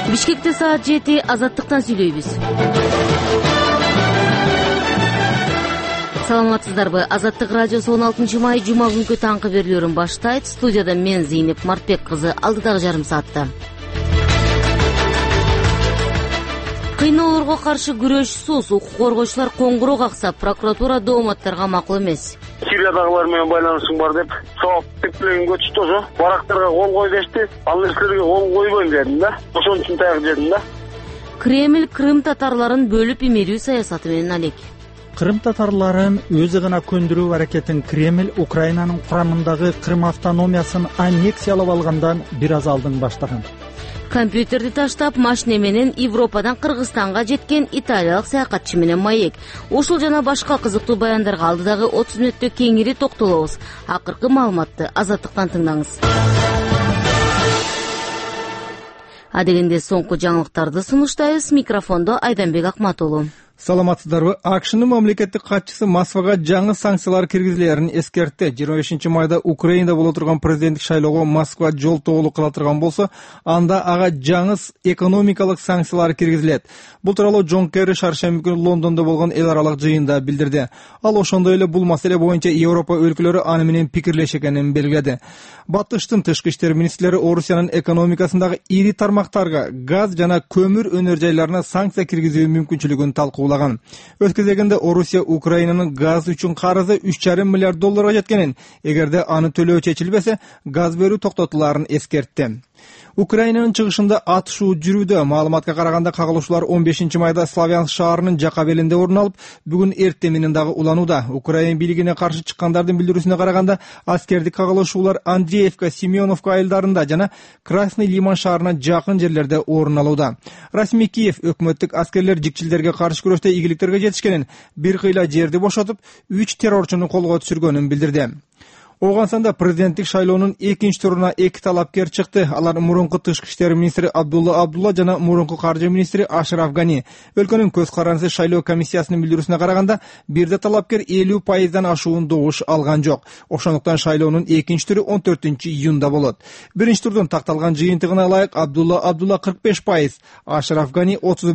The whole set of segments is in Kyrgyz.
Бишкекте саат 7 азаттыктан сүйлөйбүз. Саламатсыздарбы? Азаттык радиосу 16 май жума күнкү таңкы берүүлөрүн баштайт. Студияда мен Зейнеп Мартбек кызы, алдыдагы жарым саатта. Кыйноолорго каршы күрөш сус, укук коргоочулар коңгуроо какса, прокуратура дооматтарга макул эмес. Сириядагылар менен байланышың бар деп, сооптук билен көчүп ошо барактарга кол кой дешти. Ал нерселерге кол койбойм дедим да. Ошон үчүн таяк жедим да. Кремль Крым татарларын бөлүп имерүү саясаты менен алек. Крым татарларын өзү гана көндүрүү аракетин Кремль Украинанын курамындагы Крым автономиясын аннексиялап алгандан бир аз алдын баштаган. Компьютерди таштап, машине менен Европадан Кыргызстанга жеткен италиялык саякатчы менен маек. Ушул жана башка кызыктуу баяндарга алдыдагы 30 мүнөттө кеңири токтолобуз. Акыркы маалыматты Азаттыктан тыңдаңыз. Адегенде соңку жаңылыктарды сунуштайбыз. Микрофондо Айданбек Акматулу. Саламатсыздарбы? АКШнын мамлекеттик катчысы Москвага жаңы санкциялар киргизилерин эскертти. 25 майда Украинада боло турган президенттик шайлоого Москва жолтоолук кыла турган болсо, анда ага жаңы экономикалык санкциялар киргизилет. Бул тууралуу Джон Керри шаршемби күнү Лондондо болгон эл аралык жыйында билдирди. Ал ошондой эле бул маселе боюнча Европа өлкөлөрү аны менен пикирлеш экенин белгиледи. Батыштын тышкы иштер министрлери Орусиянын экономикасындагы ири тармактарга, газ жана көмүр өнөр жайларына санкция киргизүү мүмкүнчүлүгүн талкуулаган. Өз кезегинде Орусия Украинанын газ үчүн карызы 3,5 миллиард долларга жеткенин, эгерде аны төлөө чечилбесе, газ берүү токтотуларын эскертти. Украинанын чыгышында атышуу жүрүүдө. Маалыматка караганда кагылышуулар 15 майда Славянск шаарынын жакка белинде орун алып, бүгүн эртең менен дагы уланууда. Украин бийлигине каршы чыккандардын билдирүүсүнө караганда, аскердик кагылышуулар Андреевка, Семеновка айылдарында жана Красный Лиман шаарына жакын жерлерде орун алууда. Расмий Киев өкмөттүк аскерлер жикчилдерге каршы күрөштө ийгиликтерге жетишкенин, бир кыйла жерди бошотуп, 3 террорчуну колго түшүргөнүн билдирди. Оғансанда президенттик шайлоонун экинчи туруна 2 талапкер чыкты. Алар мурунку тышкы иштер министри Абдулла Абдулла жана мурунку каржы министри Ашраф Гани. Өлкөнүн көз каранды шайлоо комиссиясынын билдирүүсүнө караганда, бирде талапкер 50% ашуун добуш алган жок. Ошондуктан шайлоонун экинчи туру 14-июнда болот. Биринчи турдун такталган жыйынтыгына ылайык Абдулла 45%, Ашраф Гани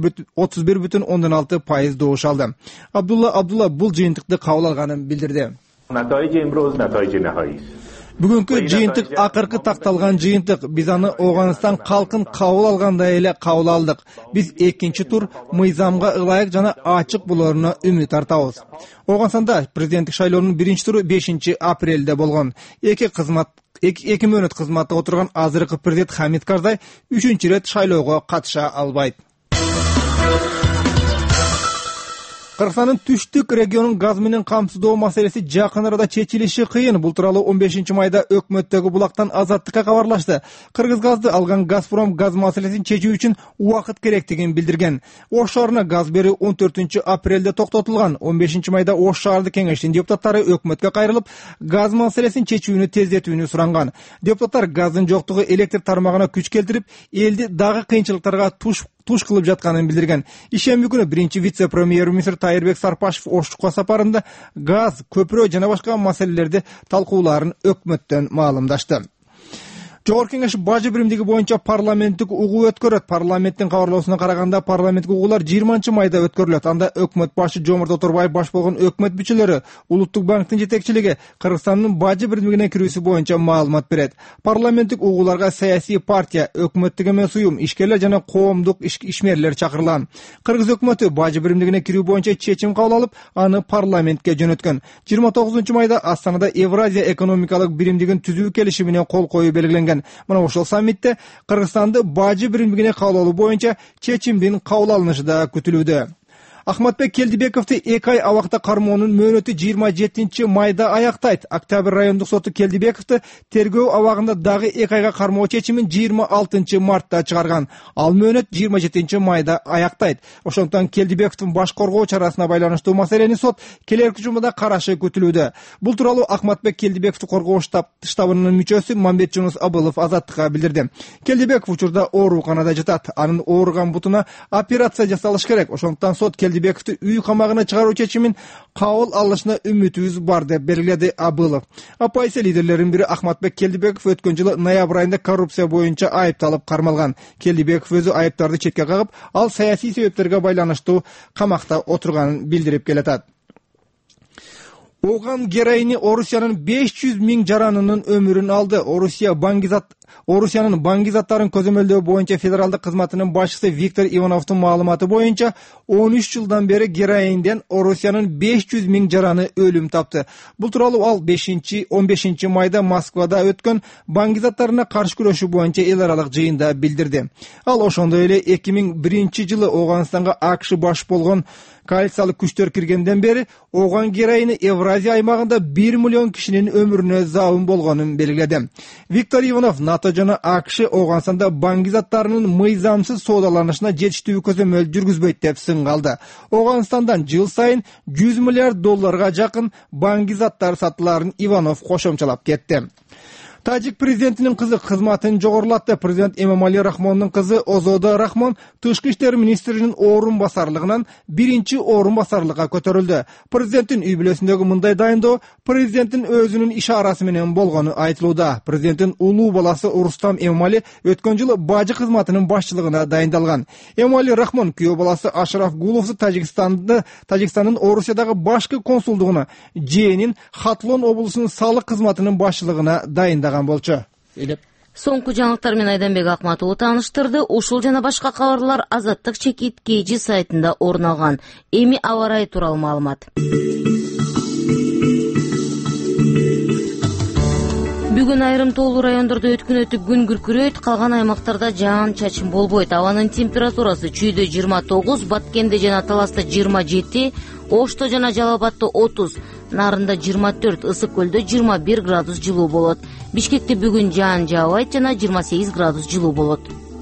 31,6% добуш алды. Абдулла бул жыйынтыкты кабыл алганын билдирди. Бүгүнкү жыйынтык акыркы такталган жыйынтык. Биз аны Оганстан калкын кабыл алгандай эле кабыл алдык. Биз экинчи тур мыйзамга ылайык жана ачык болоруна үмүт артабыз. Оганстанда президенттик шайлоонун биринчи туру 5 апрелде болгон. Эки мөөнөт кызматта отурган азыркы президент Хамид Карзай 3-чү рет шайлоого катыша албайт. Кыргызстандын түштүк регионун газ менен камсыздоо маселеси жакын арада чечилиши кыйын. Бул тууралуу 15 майда өкмөттөгү булактан Азаттыкка кабарлашты. Кыргыз газды алган Газпром газ маселесин чечүү үчүн убакыт керектигин билдирген. Ош шаарына газ берүү 14 апрелде токтотулган. 15 майда Ош шаардык кеңештин депутаттары өкмөткө кайрылып, газ маселесин чечүүнү тездетүүнү суранган. Депутаттар газдын жоктугу электр тармагына күч келтирип, элди дагы кыйынчылыктарга туш кылып жатканын билдирген. Ишемби күнү биринчи вице-премьер-министр Тайырбек Сарпашев Ошчукка сапарында газ, көпүрө жана башка маселелерди талкууларын өкмөттөн маалымдашты. Жогорку кеңеш бажы биримдиги боюнча парламенттик угуу өткөрөт. Парламенттин кабарлоосуна караганда парламенттик угуулар 20 майда өткөрүлөт. Анда өкмөт башы Жомарт Оторбаев баш болгон өкмөт мүчөлөрү, Улуттук банктын жетекчилиги Кыргызстандын бажы биримдигине кирүүсү боюнча маалымат берет. Парламенттик угууларга саясий партия, өкмөттүк эмес уюм, ишкерлер жана коомдук ишмерлер чакырылган. Кыргыз өкмөтү бажы биримдигине кирүү боюнча чечим кабыл алып, аны парламентке жөнөткөн. 29 майда Астанада Евразия экономикалык биримдигин түзүү келишимине кол коюу белгиленген. Мына ошол саммитте Кыргызстанды бажы биримдигине кабыл алуу боюнча чечимдин кабыл алынышы да күтүлүүдө. Ахматбек Келдибековду 2 ай абакта кармоонун мөөнөтү 27 майда аяктайт. Октябрь райондук соту Келдибековду тергөө абагында дагы 2 айга кармоо чечимин 26 мартта чыгарган. Ал мөөнөт 27 майда аяктайт. Ошондуктан Келдибековдун баш коргоо чарасына байланыштуу маселени сот келерки жумада карашы күтүлүүдө. Бул тууралуу Ахматбек Келдибековду коргоо штабынын мүчөсү Мамбет Жунус Абылов Азаттыкка билдирди. Келдибеков учурда ооруканада жатат. Анын ооруган бутуна операция жасалыш керек. Ошондуктан сот Келдибековду үй камагына чыгаруу чечимин кабыл алышына үмүтүбүз бар деп белгиледи Абылов. Оппозиция лидерлеринин бири Ахматбек Келдибеков өткөн жылы ноябрь айында коррупция боюнча айыпталып кармалган. Келдибеков өзү айыптарды четке кагып, ал саясий себептерге байланыштуу камакта отурганын билдирип келатат. Оған героини Орусиянын 500 000 жаранынын өмүрүн алды. Орусиянын баңгизаттарын көзөмөлдөө боюнча федералдык кызматынын башчысы Виктор Ивановдун маалыматы боюнча 13 жылдан бери героинден Орусиянын 500 000 жараны өлүм тапты. Бул тууралуу ал 15 майда Москвада өткөн баңгизаттарына каршы күрөшүү боюнча эл аралык жыйында билдирди. Ал ошондой эле 2001 жылы Ооганстанга АКШ баш болгон коалициялык күчтөр киргенден бери Ооган героини Евразия аймагында 1 миллион кишинин өмүрүнө заабын болгонун белгиледи. Виктор Иванов НАТО жана АКШ Ооганстанда баңгизаттарынын мыйзамсыз соодаланышына жетиштүү көзөмөл жүргүзбөйт деп сынгалды. Ооганстандан жыл сайын 100 миллиард долларга жакын баңгизаттар сатыларын Иванов кошомчалап кетти. Тажик президентинин кызы кызматын жогорулатты. Президент Эмомали Рахмондун кызы Озода Рахмон тышкы иштер министринин орун басарлыгынан биринчи орун басарлыкка көтөрүлдү. Президенттин үй бүлөсүндөгү мындай дайындоо президенттин өзүнүн ишарасы менен болгону айтылууда. Президенттин улуу баласы Рустам Эмомали өткөн жылы бажы кызматынын башчылыгына дайындалган. Эмомали Рахмон күйөө баласы Ашраф Гуловду Тажикстандын Орусиядагы башкы консулдугуна, жээнин Хатлон облусунун салык кызматынын башчылыгына дайындаган болчу. Соңку жаңылыктар менен Айданбек Акматову тааныштырды. Ушул жана башка кабарлар Азаттык чекит KG сайтында орун алган. Эми аба ырайы тууралуу маалымат. Бүгүн айрым тоолуу райондордо өткүнөтүп күн күркүрөйт, калган аймактарда жаан-чачын болбойт. Абанын температурасы Чүйдө 29, Баткенде жана Таласта 27, Ошто жана Жалал Абадта 30, Нарында 24, Ысык көлдө 21 градус жылуу болот. Бишкекте бүгүн жаан жаабайт жана 28 градус жылуу болот.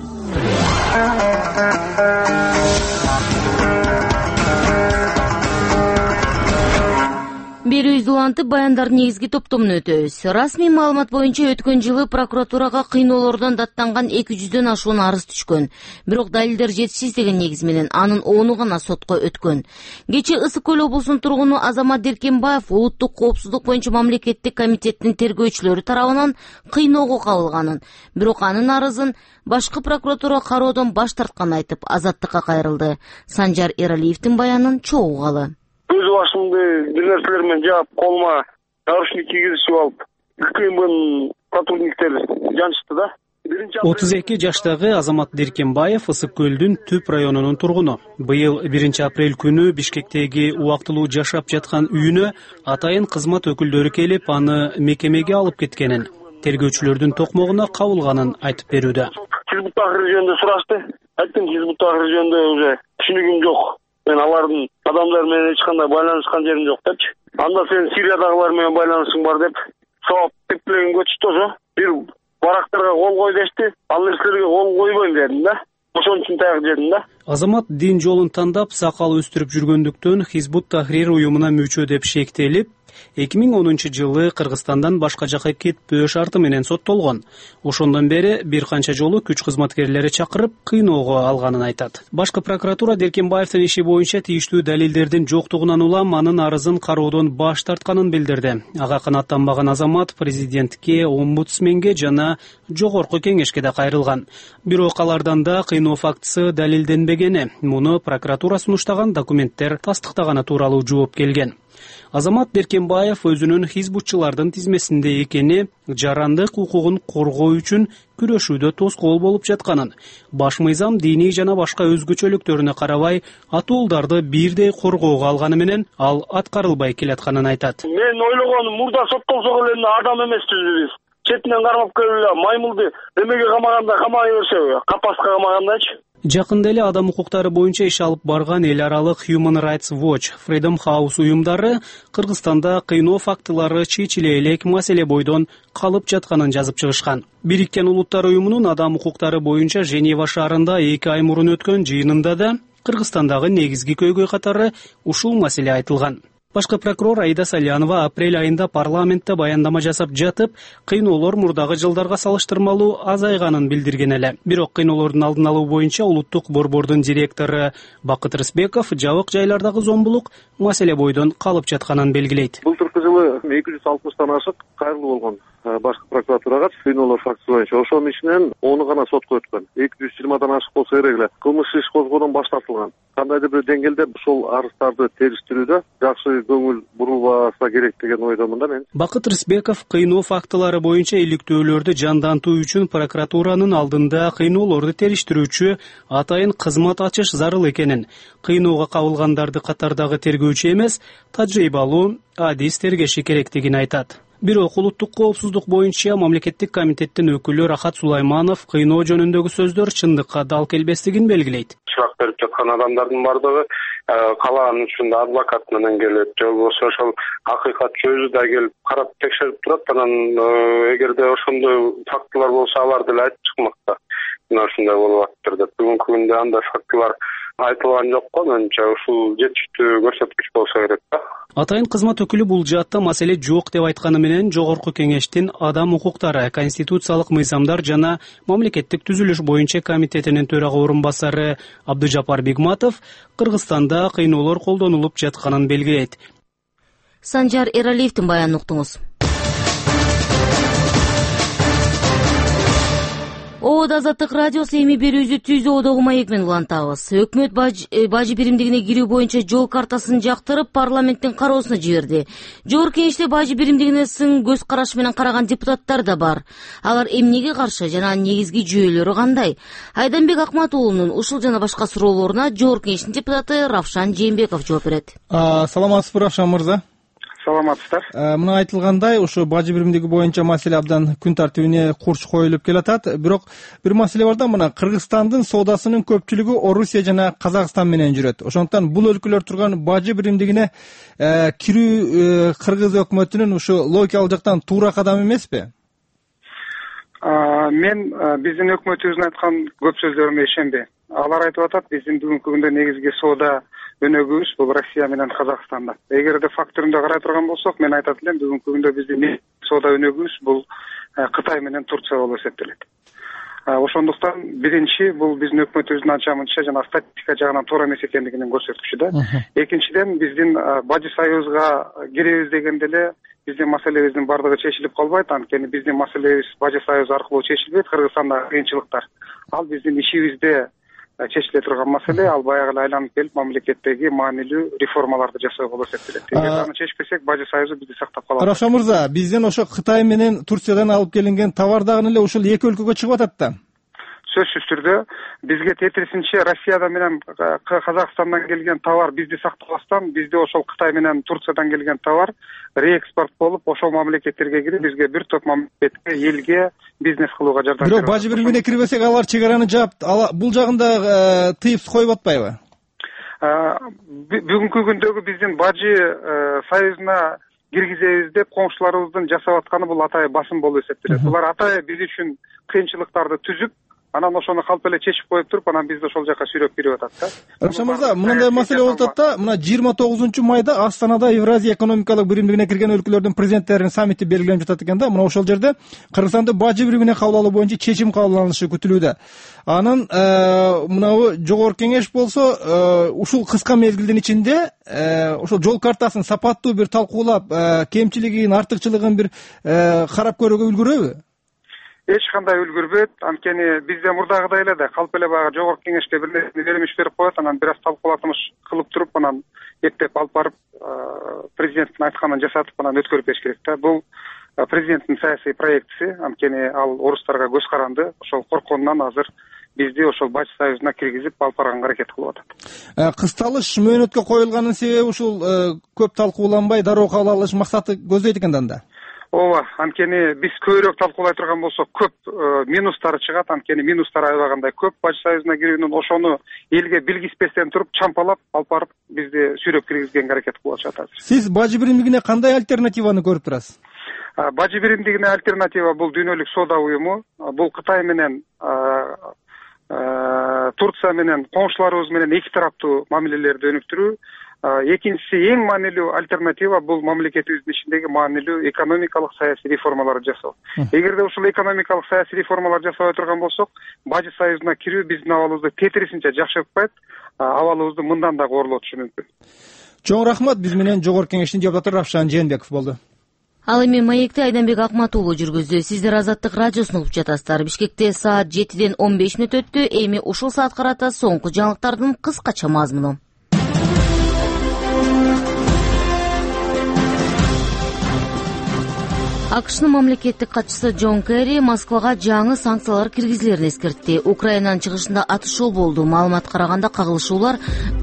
Берүүбүздү улантып, баяндардын негизги топтомун өтөбүз. Расмий маалымат боюнча өткөн жылы прокуратурага кыйноолордон даттанган 200дөн ашуун арыз түшкөн. Бирок далилдер жетишсиз деген негиз менен анын 10-у гана сотко өткөн. Кечээ Ысык көл облусунун тургуну Азамат Деркенбаев улуттук коопсуздук боюнча мамлекеттик комитеттин тергөөчүлөрү тарабынан кыйноого кабылганын, бирок анын арызын башкы прокуратура кароодон баш тартканын айтып, азаттыкка кайрылды. Санжар Эралиевдин баянын чогуугалы. Өз башымды бир нерселер менен жаап, колума наручник кийгизип алып, КМБнын сотрудниктери жанышты да. 32 жаштагы Азамат Деркенбаев Ысык көлдүн Түп районунун тургуну. Быйыл 1 апрель күнү Бишкектеги убактылуу жашап жаткан үйүнө атайын кызмат өкүлдөрү келип, аны мекемеге алып кеткенин, тергөөчүлөрдүн токмогуна кабылганын айтып берүүдө. Хизбут Тахрир жөнүндө сурашты. Айттым, Хизбут Тахрир жөнүндө уже түшүнүгүм жок. Мен алардын адамдар менен эч кандай байланышкан жерим жок депчи. Анда сен Сириядагылар менен байланышың бар деп, сабап тепилеген көчүттөсө, бир барактарга кол кой дешти. Ал нерселерге кол койбойм дедим да. Ошон үчүн таяк жедим да. Азамат дин жолун тандап, сакал өстүрүп жүргөндүктөн Хизбут Тахрир уюмуна мүчө деп шектелип, 2010 жылы Кыргызстандан башка жакка кетпөө шарты менен соттолгон. Ошондон бери бир канча жолу күч кызматкерлери чакырып, кыйноого алганын айтат. Башкы прокуратура Деркенбаевдин иши боюнча тийиштүү далилдердин жоктугунан улам анын арызын кароодон баш тартканын билдирди. Ага канаттанбаган Азамат президентке, омбудсменге жана жогорку кеңешке да кайрылган. Бирок алардан да кыйноо фактысы далилденбегени, муну прокуратура сунуштаган документтер тастыктаганы тууралуу жооп келген. Азамат Деркенбаев өзүнүн хизбутчулардын тизмесинде экени, жарандык укугун коргоо үчүн күрөшүүдө тоскоол болуп жатканын, баш мыйзам диний жана башка өзгөчөлүктөрүнө карабай атуулдарды бирдей коргоого алганы менен ал аткарылбай келатканын айтат. Мен ойлогонум, мурда соттолсок эле адам эмеспиз биз. Четинен кармап келип маймылды эмеге камаганда камай берсе, капаска камагандачы. Жакында эле адам укуктары боюнча иш алып барган эл аралык Human Rights Watch, Freedom House уюмдары Кыргызстанда кыйноо фактылары чечиле элек маселе бойдон калып жатканын жазып чыгышкан. Бириккен Улуттар уюмунун адам укуктары боюнча Женева шаарында 2 ай мурун өткөн жыйынында да Кыргызстандагы негизги көйгөй катары ушул маселе айтылган. Башкы прокурор Аида Салянова апрель айында парламентте баяндама жасап жатып, кыйноолор мурдагы жылдарга салыштырмалуу азайганын билдирген эле. Бирок кыйноолордун алдын алуу боюнча улуттук борбордун директору Бакыт Рысбеков жабык жайлардагы зомбулук маселе бойдон калып жатканын белгилейт. Былтыркы жылы 260 ашык кайрылуу болгон башкы прокуратурага кыйноолор фактысы боюнча. Ошонун ичинен 10 гана сотко өткөн. 220 ашык болсо керек эле. Кылмыш иш козгоодон баш тартылган. Кандайдыр бир деңгээлде ушул арыздарды териштирүүдө жакшы көңүл бурулбаса керек деген ойдомун да мен. Бакыт Рысбеков кыйноо фактылары боюнча иликтөөлөрдү жандантуу үчүн прокуратуранын алдында кыйноолорду териштирүүчү атайын кызмат ачыш зарыл экенин, кыйноого кабылгандарды катардагы тергөөчү эмес, тажрыйбалуу адис тергеши керектигин айтат. Бирок улуттук коопсуздук боюнча мамлекеттик комитеттин өкүлү Рахат Сулайманов кыйноо жөнүндөгү сөздөр чындыкка дал келбестигин белгилейт. Чырак берип жаткан адамдардын бардыгы каалаган учурунда адвокат менен келет, же болбосо ошол акыйкатчы өзү да келип карап текшерип турат. Анан эгерде ошондой фактылар болсо алар деле айтып чыкмакта. Мына ушундай болуп атыптыр деп. Бүгүнкү күндө андай фактылар айтылган жок го. Менимче ушул жетиштүү көрсөткүч болсо керек да. Атайын кызмат өкүлү бул жаатта маселе жок деп айтканы менен Жогорку Кеңештин Адам укуктары, конституциялык мыйзамдар жана мамлекеттик түзүлүш боюнча комитетинин төрага орун басары Абдыжапар Бигматов Кыргызстанда кыйноолор колдонулуп жатканын белгилейт. Санжар Эралиевдин баянын уктуңуз. Обод Азаттык радиосу эми берүүбүздү Түз ободогу маек менен улантабыз. Өкмөт бажы биримдигине кирүү боюнча жол картасын жактырып парламенттин кароосуна жиберди. Жогорку Кеңеште бажы биримдигине сын көз караш менен караган депутаттар да бар. Алар эмнеге каршы жана негизги жүйөлөрү кандай? Айданбек Акмат-уулунун ушул жана башка суроолоруна Жогорку Кеңештин депутаты Равшан Жээнбеков жооп берет. Саламатсызбы, Равшан мырза? Саламатсыздар. Мына айтылгандай, ушу бажы биримдиги боюнча маселе абдан күн тартибине курч коюлуп келатат. Бирок бир маселе бар да, мына Кыргызстандын соодасынын көпчүлүгү Орусия жана Казакстан менен жүрөт. Ошондуктан бул өлкөлөр турган бажы биримдигине кирүү кыргыз өкмөтүнүн ушу логикалык жактан туура кадам эмеспи? Мен биздин өкмөтүбүздүн айткан көп сөздөрүнө ишенбейм. Алар айтып атат, биздин бүгүнкү күндө негизги соода өнөгүбүз бул Россия менен Казакстанда. Эгерде факт түрүндө карай турган болсок, мен айтат элем, бүгүнкү күндө биздин соода өнөгүбүз бул Кытай менен Турция болуп эсептелет. Ошондуктан биринчи бул биздин өкмөтүбүздүн анча-мынча жана статистика жагынан туура эмес экендигинин көрсөткүчү да. Экинчиден биздин бажы союзга киребиз дегенде эле биздин маселебиздин бардыгы чечилип калбайт. Анткени биздин маселебиз бажы союзу аркылуу чечилбейт. Кыргызстандагы кыйынчылыктар ал биздин ишибизде чечиле турган маселе, ал баягы эле айланып келип мамлекеттеги маанилүү реформаларды жасоо болуп эсептелет. Эгер аны чечпесек, бажы союзу бизди сактап калат. Равшан мырза, бизден ошо Кытай менен Турциядан алып келинген товар дагы эле ушул эки өлкөгө чыгып атат да. Сөзсүз түрдө бизге тетирисинче Россиядан менен Казакстандан келген товар бизди сактабастан, бизде ошол Кытай менен Турциядан келген товар реэкспорт болуп, ошол мамлекеттерге кирип, бизге бир топ мамлекетке, элге бизнес кылууга жардам берет. Бирок бажы биримине кирбесек, алар чек араны жаап, бул жагында тыйып коюп атпайбы? Бүгүнкү күндөгү биздин бажы союзуна киргизебиз деп коңшуларыбыздын жасап атканы бул атайын басым болуп эсептелет. Булар атайын биз үчүн кыйынчылыктарды түзүп, анан ошону калп эле чечип коюп туруп, анан бизди ошол жака сүйрөп кирип атат да. Равшан мырза, мындай маселе болуп атат да, мына 29-майда Астанада Евразия экономикалык биримдигине кирген өлкөлөрдүн президенттеринин саммити белгиленип жатат экен да. Мына ошол жерде Кыргызстанды бажы биримине кабыл алуу боюнча чечим кабыл алынышы күтүлүүдө. Анын мынабу Жогорку Кеңеш болсо ушул кыска мезгилдин ичинде ошол жол картасын сапаттуу бир талкуулап, кемчилигин, артыкчылыгын бир карап көрүүгө үлгүрөбү? Эч кандай үлгүрбөйт. Анткени бизде мурдагыдай эле да калп эле баягы Жогорку Кеңешке бир нерсени бермиш берип коет, анан бир аз талкуулатмыш кылып туруп, анан эптеп алып барып президенттин айтканын жасатып, анан өткөрүп бериш керек да. Бул президенттин саясий проектиси, анткени ал орустарга көз каранды. Ошол коркконунан азыр бизди ошол бажы союзуна киргизип алып барганга аракет кылып атат. Кысталыш мөөнөткө коюлганын себеби ушул көп талкууланбай дароо кабыл алыш максаты көздөйт экен да. Ооба, анткени биз көбүрөөк талкуулай турган болсок, көп минустары чыгат. Анткени минустар аябагандай көп бажы союзуна кирүүнүн, ошону элге билгизбестен туруп чампалап алып барып бизди сүйрөп киргизгенге аракет кылып атышат. Сиз бажы биримдигине кандай альтернативаны көрүп турасыз? Бажы биримдигине альтернатива бул дүйнөлүк соода уюму. Бул Кытай менен Турция менен коңшуларыбыз менен эки тараптуу мамилелерди өнүктүрүү. Экинчиси эң маанилүү альтернатива бул мамлекетибиздин ичиндеги маанилүү экономикалык саясий реформаларды жасоо. Эгерде ушул экономикалык саясий реформаларды жасабай турган болсок, Бажы союзуна кирүү биздин абалыбызды тетирисинче жакшыртпайт, абалыбызды мындан да коорлотушу мүмкүн. Чоң рахмат. Биз менен Жогорку Кеңештин депутаты Равшан Жээнбеков болду. Ал эми маекти Айданбек Акматуулу жүргүздү. Сиздер Азаттык радиосун угуп жатасыздар. Бишкекте саат 7:15 өттү. Эми ушул саат карата соңку жаңылыктардын кыскача мазмуну. АКШнын мамлекеттик катчысы Джон Керри Москвага жаңы санкциялар киргизилерин эскертти. Украинанын чыгышында атышуу болду. Маалыматка караганда кагылышуулар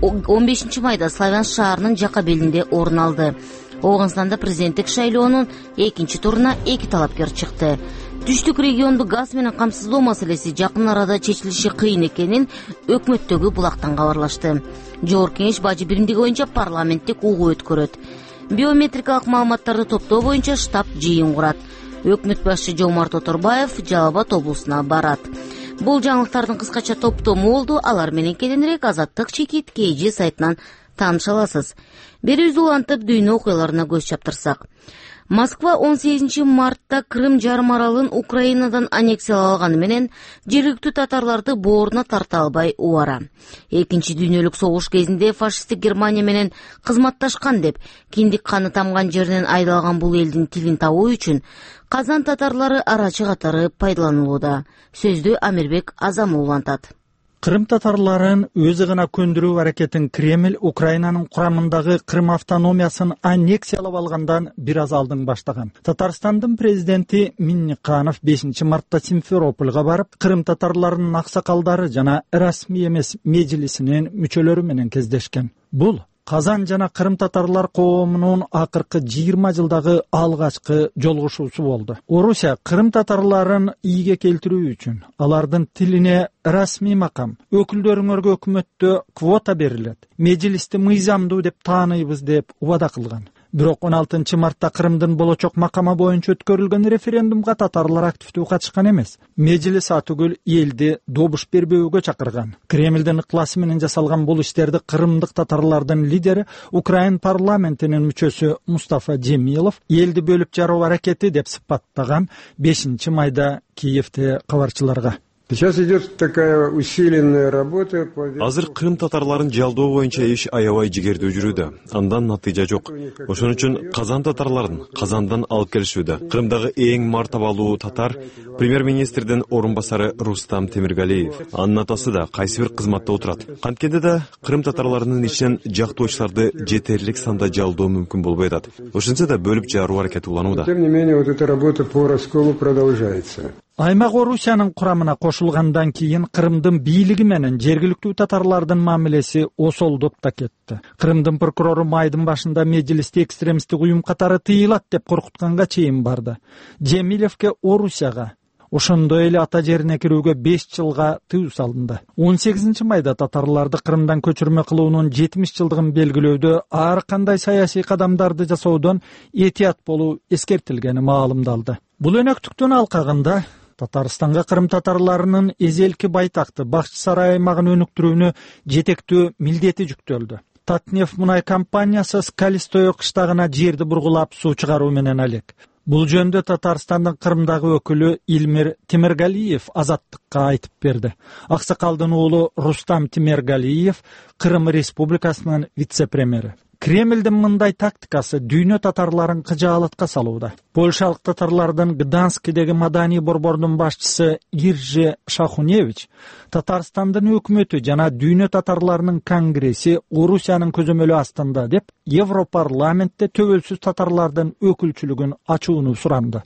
15 майда Славянск шаарынын жака белинде орун алды. Оогунстанда президенттик шайлоонун экинчи туруна 2 талапкер чыкты. Түштүк регионду газ менен камсыздоо маселеси жакын арада чечилиши кыйын экенин өкмөттөгү булактан кабарлашты. Жогорку Кеңеш бажы биримдиги боюнча парламенттик угуу өткөрөт. Биометрикалык маалыматтарды топтоо боюнча штаб жыйын курат. Өкмөт башчы Жомарт Оторбаев Жалал Абад облусуна барат. Бул жаңылыктардын кыскача топтому болду. Алар менен кененирээк Азаттык чекит KG сайтынан тааныша аласыз. Берүүбүздү улантып дүйнө окуяларына көз чаптырсак. Москва 18 мартта Крым жарым аралын Украинадан аннексиялап алганы менен жергиликтүү татарларды бооруна тарта албай убара. Экинчи дүйнөлүк согуш кезинде фашисттик Германия менен кызматташкан деп киндик каны тамган жеринен айдалган бул элдин тилин табуу үчүн Казан татарлары арачы катары пайдаланылууда. Сөздү Амирбек Азамов улантат. Крым татарларын өзү гана көндүрүү аракетин Кремль Украинанын курамындагы Крым автономиясын аннексиялап алгандан бир аз алдын баштаган. Татарстандын президенти Минниканов 5 мартта Симферопольга барып, Крым татарларынын аксакалдары жана расмий эмес мejlisинин мүчөлөрү менен кездешкен. Бул Казан жана Крым татарлар коомунун акыркы 20 жылдагы алгачкы жолугушуусу болду. Орусия Крым татарларын ийге келтирүү үчүн алардын тилине расмий макам, өкүлдөрүңөргө өкмөттө квота берилет, мejlisти мыйзамдуу деп тааныйбыз деп убада кылган. Бирок 16 мартта Крымдын болочок макамы боюнча өткөрүлгөн референдумга татарлар активдүү катышкан эмес. Мejlis атүгүл элди добуш бербөөгө чакырган. Кремлдин ыкласы менен жасалган бул иштерди кырымдык татарлардын лидери Украин парламентинин мүчөсү Мустафа Джемилов элди бөлүп жаруу аракети деп сыпаттаган 5 майда Киевде кабарчыларга. Сейчас идет такая усиленная работа. Азыр Крым татарларын жалдоо боюнча иш аябай жигердүү жүрүүдө. Андан натыйжа жок. Ошон үчүн Казан татарларын Казандан алып келишүүдө. Крымдагы эң мартабалуу татар премьер-министрдин орун басары Рустам Темиргалиев. Анын атасы да кайсы бир кызматта отурат. Канткенде да Крым татарларынын ичинен жактоочуларды жетерлик санда жалдоо мүмкүн болбой атат. Ошентсе да бөлүп жаруу аракети уланууда. Тем не менее, вот эта работа по расколу продолжается. Аймак Орусиянын курамына кошулгандан кийин Крымдын бийлиги менен жергиликтүү татарлардын мамилеси осолдоп да кетти. Крымдын прокурору майдын башында мejlisте экстремисттик уюм катары тыйылат деп коркутканга чейин барды. Джемилевке Орусияга ошондой эле ата жерине кирүүгө 5 жылга тыюу салынды. 18 майда татарларды Крымдан көчүрмө кылуунун 70 жылдыгын белгилөөдө ар кандай саясий кадамдарды жасоодон этият болуу эскертилгени маалымдалды. Бул өнөктүктүн алкагында Татарстанга Крым татарларынын эзелки байтакты Бакчы сарай аймагын өнүктүрүүнү жетектөө милдети жүктөлдү. Татнефть мунай компаниясы Скалистое кыштагына жерди бургулап суу чыгаруу менен алек. Бул жөндө Татарстандын Крымдагы өкүлү Илмир Темиргалиев Азаттыкка айтып берди. Аксакалдын уулу Рустам Темиргалиев Крым Республикасынын вице-премьери. Кремлдин мындай тактикасы дүйнө татарларын кыжаалатка салууда. Польшалык татарлардын Гданскидеги маданий борбордун башчысы Иржи Шахуневич Татарстандын өкмөтү жана дүйнө татарларынын конгресси Орусиянын көзөмөлү астында деп Европарламентте төбөлсүз татарлардын өкүлчүлүгүн ачууну суранды.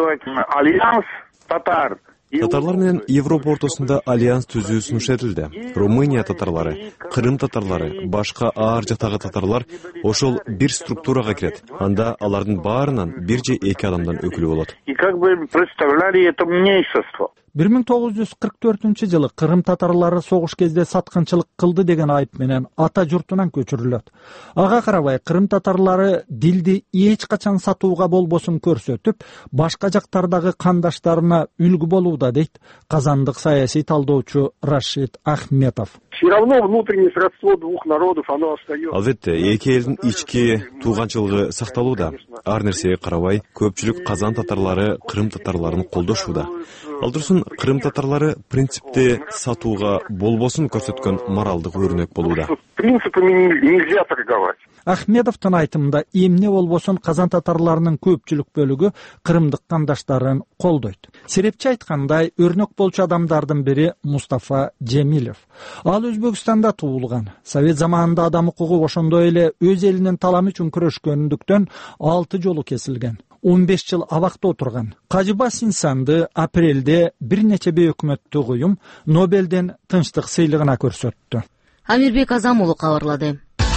Альянс татар Татарлар менен Европа ортосунда альянс түзүү сунуш этилди. Румыния татарлары, Крым татарлары, башка ар жактагы татарлар ошол бир структурага кирет. Анда алардын баарынан бир же эки адамдан өкүлү болот. И как бы представляли это меньшинство. 1944 жылы Крым татарлары согуш кезде саткынчылык кылды деген айып менен ата журтунан көчүрүлөт. Ага карабай Крым татарлары дилди эч качан сатууга болбосун көрсөтүп, башка жактардагы кандаштарына үлгү болууда дейт казандык саясий талдоочу Рашид Ахметов. все равно внутреннее сродство двух народов, оно остается. Албетте, эки элдин ички тууганчылыгы сакталууда. Ар нерсеге карабай, көпчүлүк Казан татарлары Крым татарларын колдошууда. Ал турсун Крым татарлары принципти сатууга болбосун көрсөткөн моралдык өрнөк болууда. Принципами нельзя торговать. Ахмедовдун айтымында эмне болбосун Казан татарларынын көпчүлүк бөлүгү кырымдык кандаштарын колдойт. Серепчи айткандай, өрнөк болчу адамдардын бири Мустафа Джемилев. Ал Өзбекстанда туулган. Совет заманында адам укугу ошондой эле өз элинин таламы үчүн күрөшкөндүктөн 6 жолу кесилген. 15 жыл абакта отурган. Кажыбас инсанды апрелде бир нече өкмөттүк уюм Нобелден тынчтык сыйлыгына көрсөттү. Амирбек Азамулу кабарлады.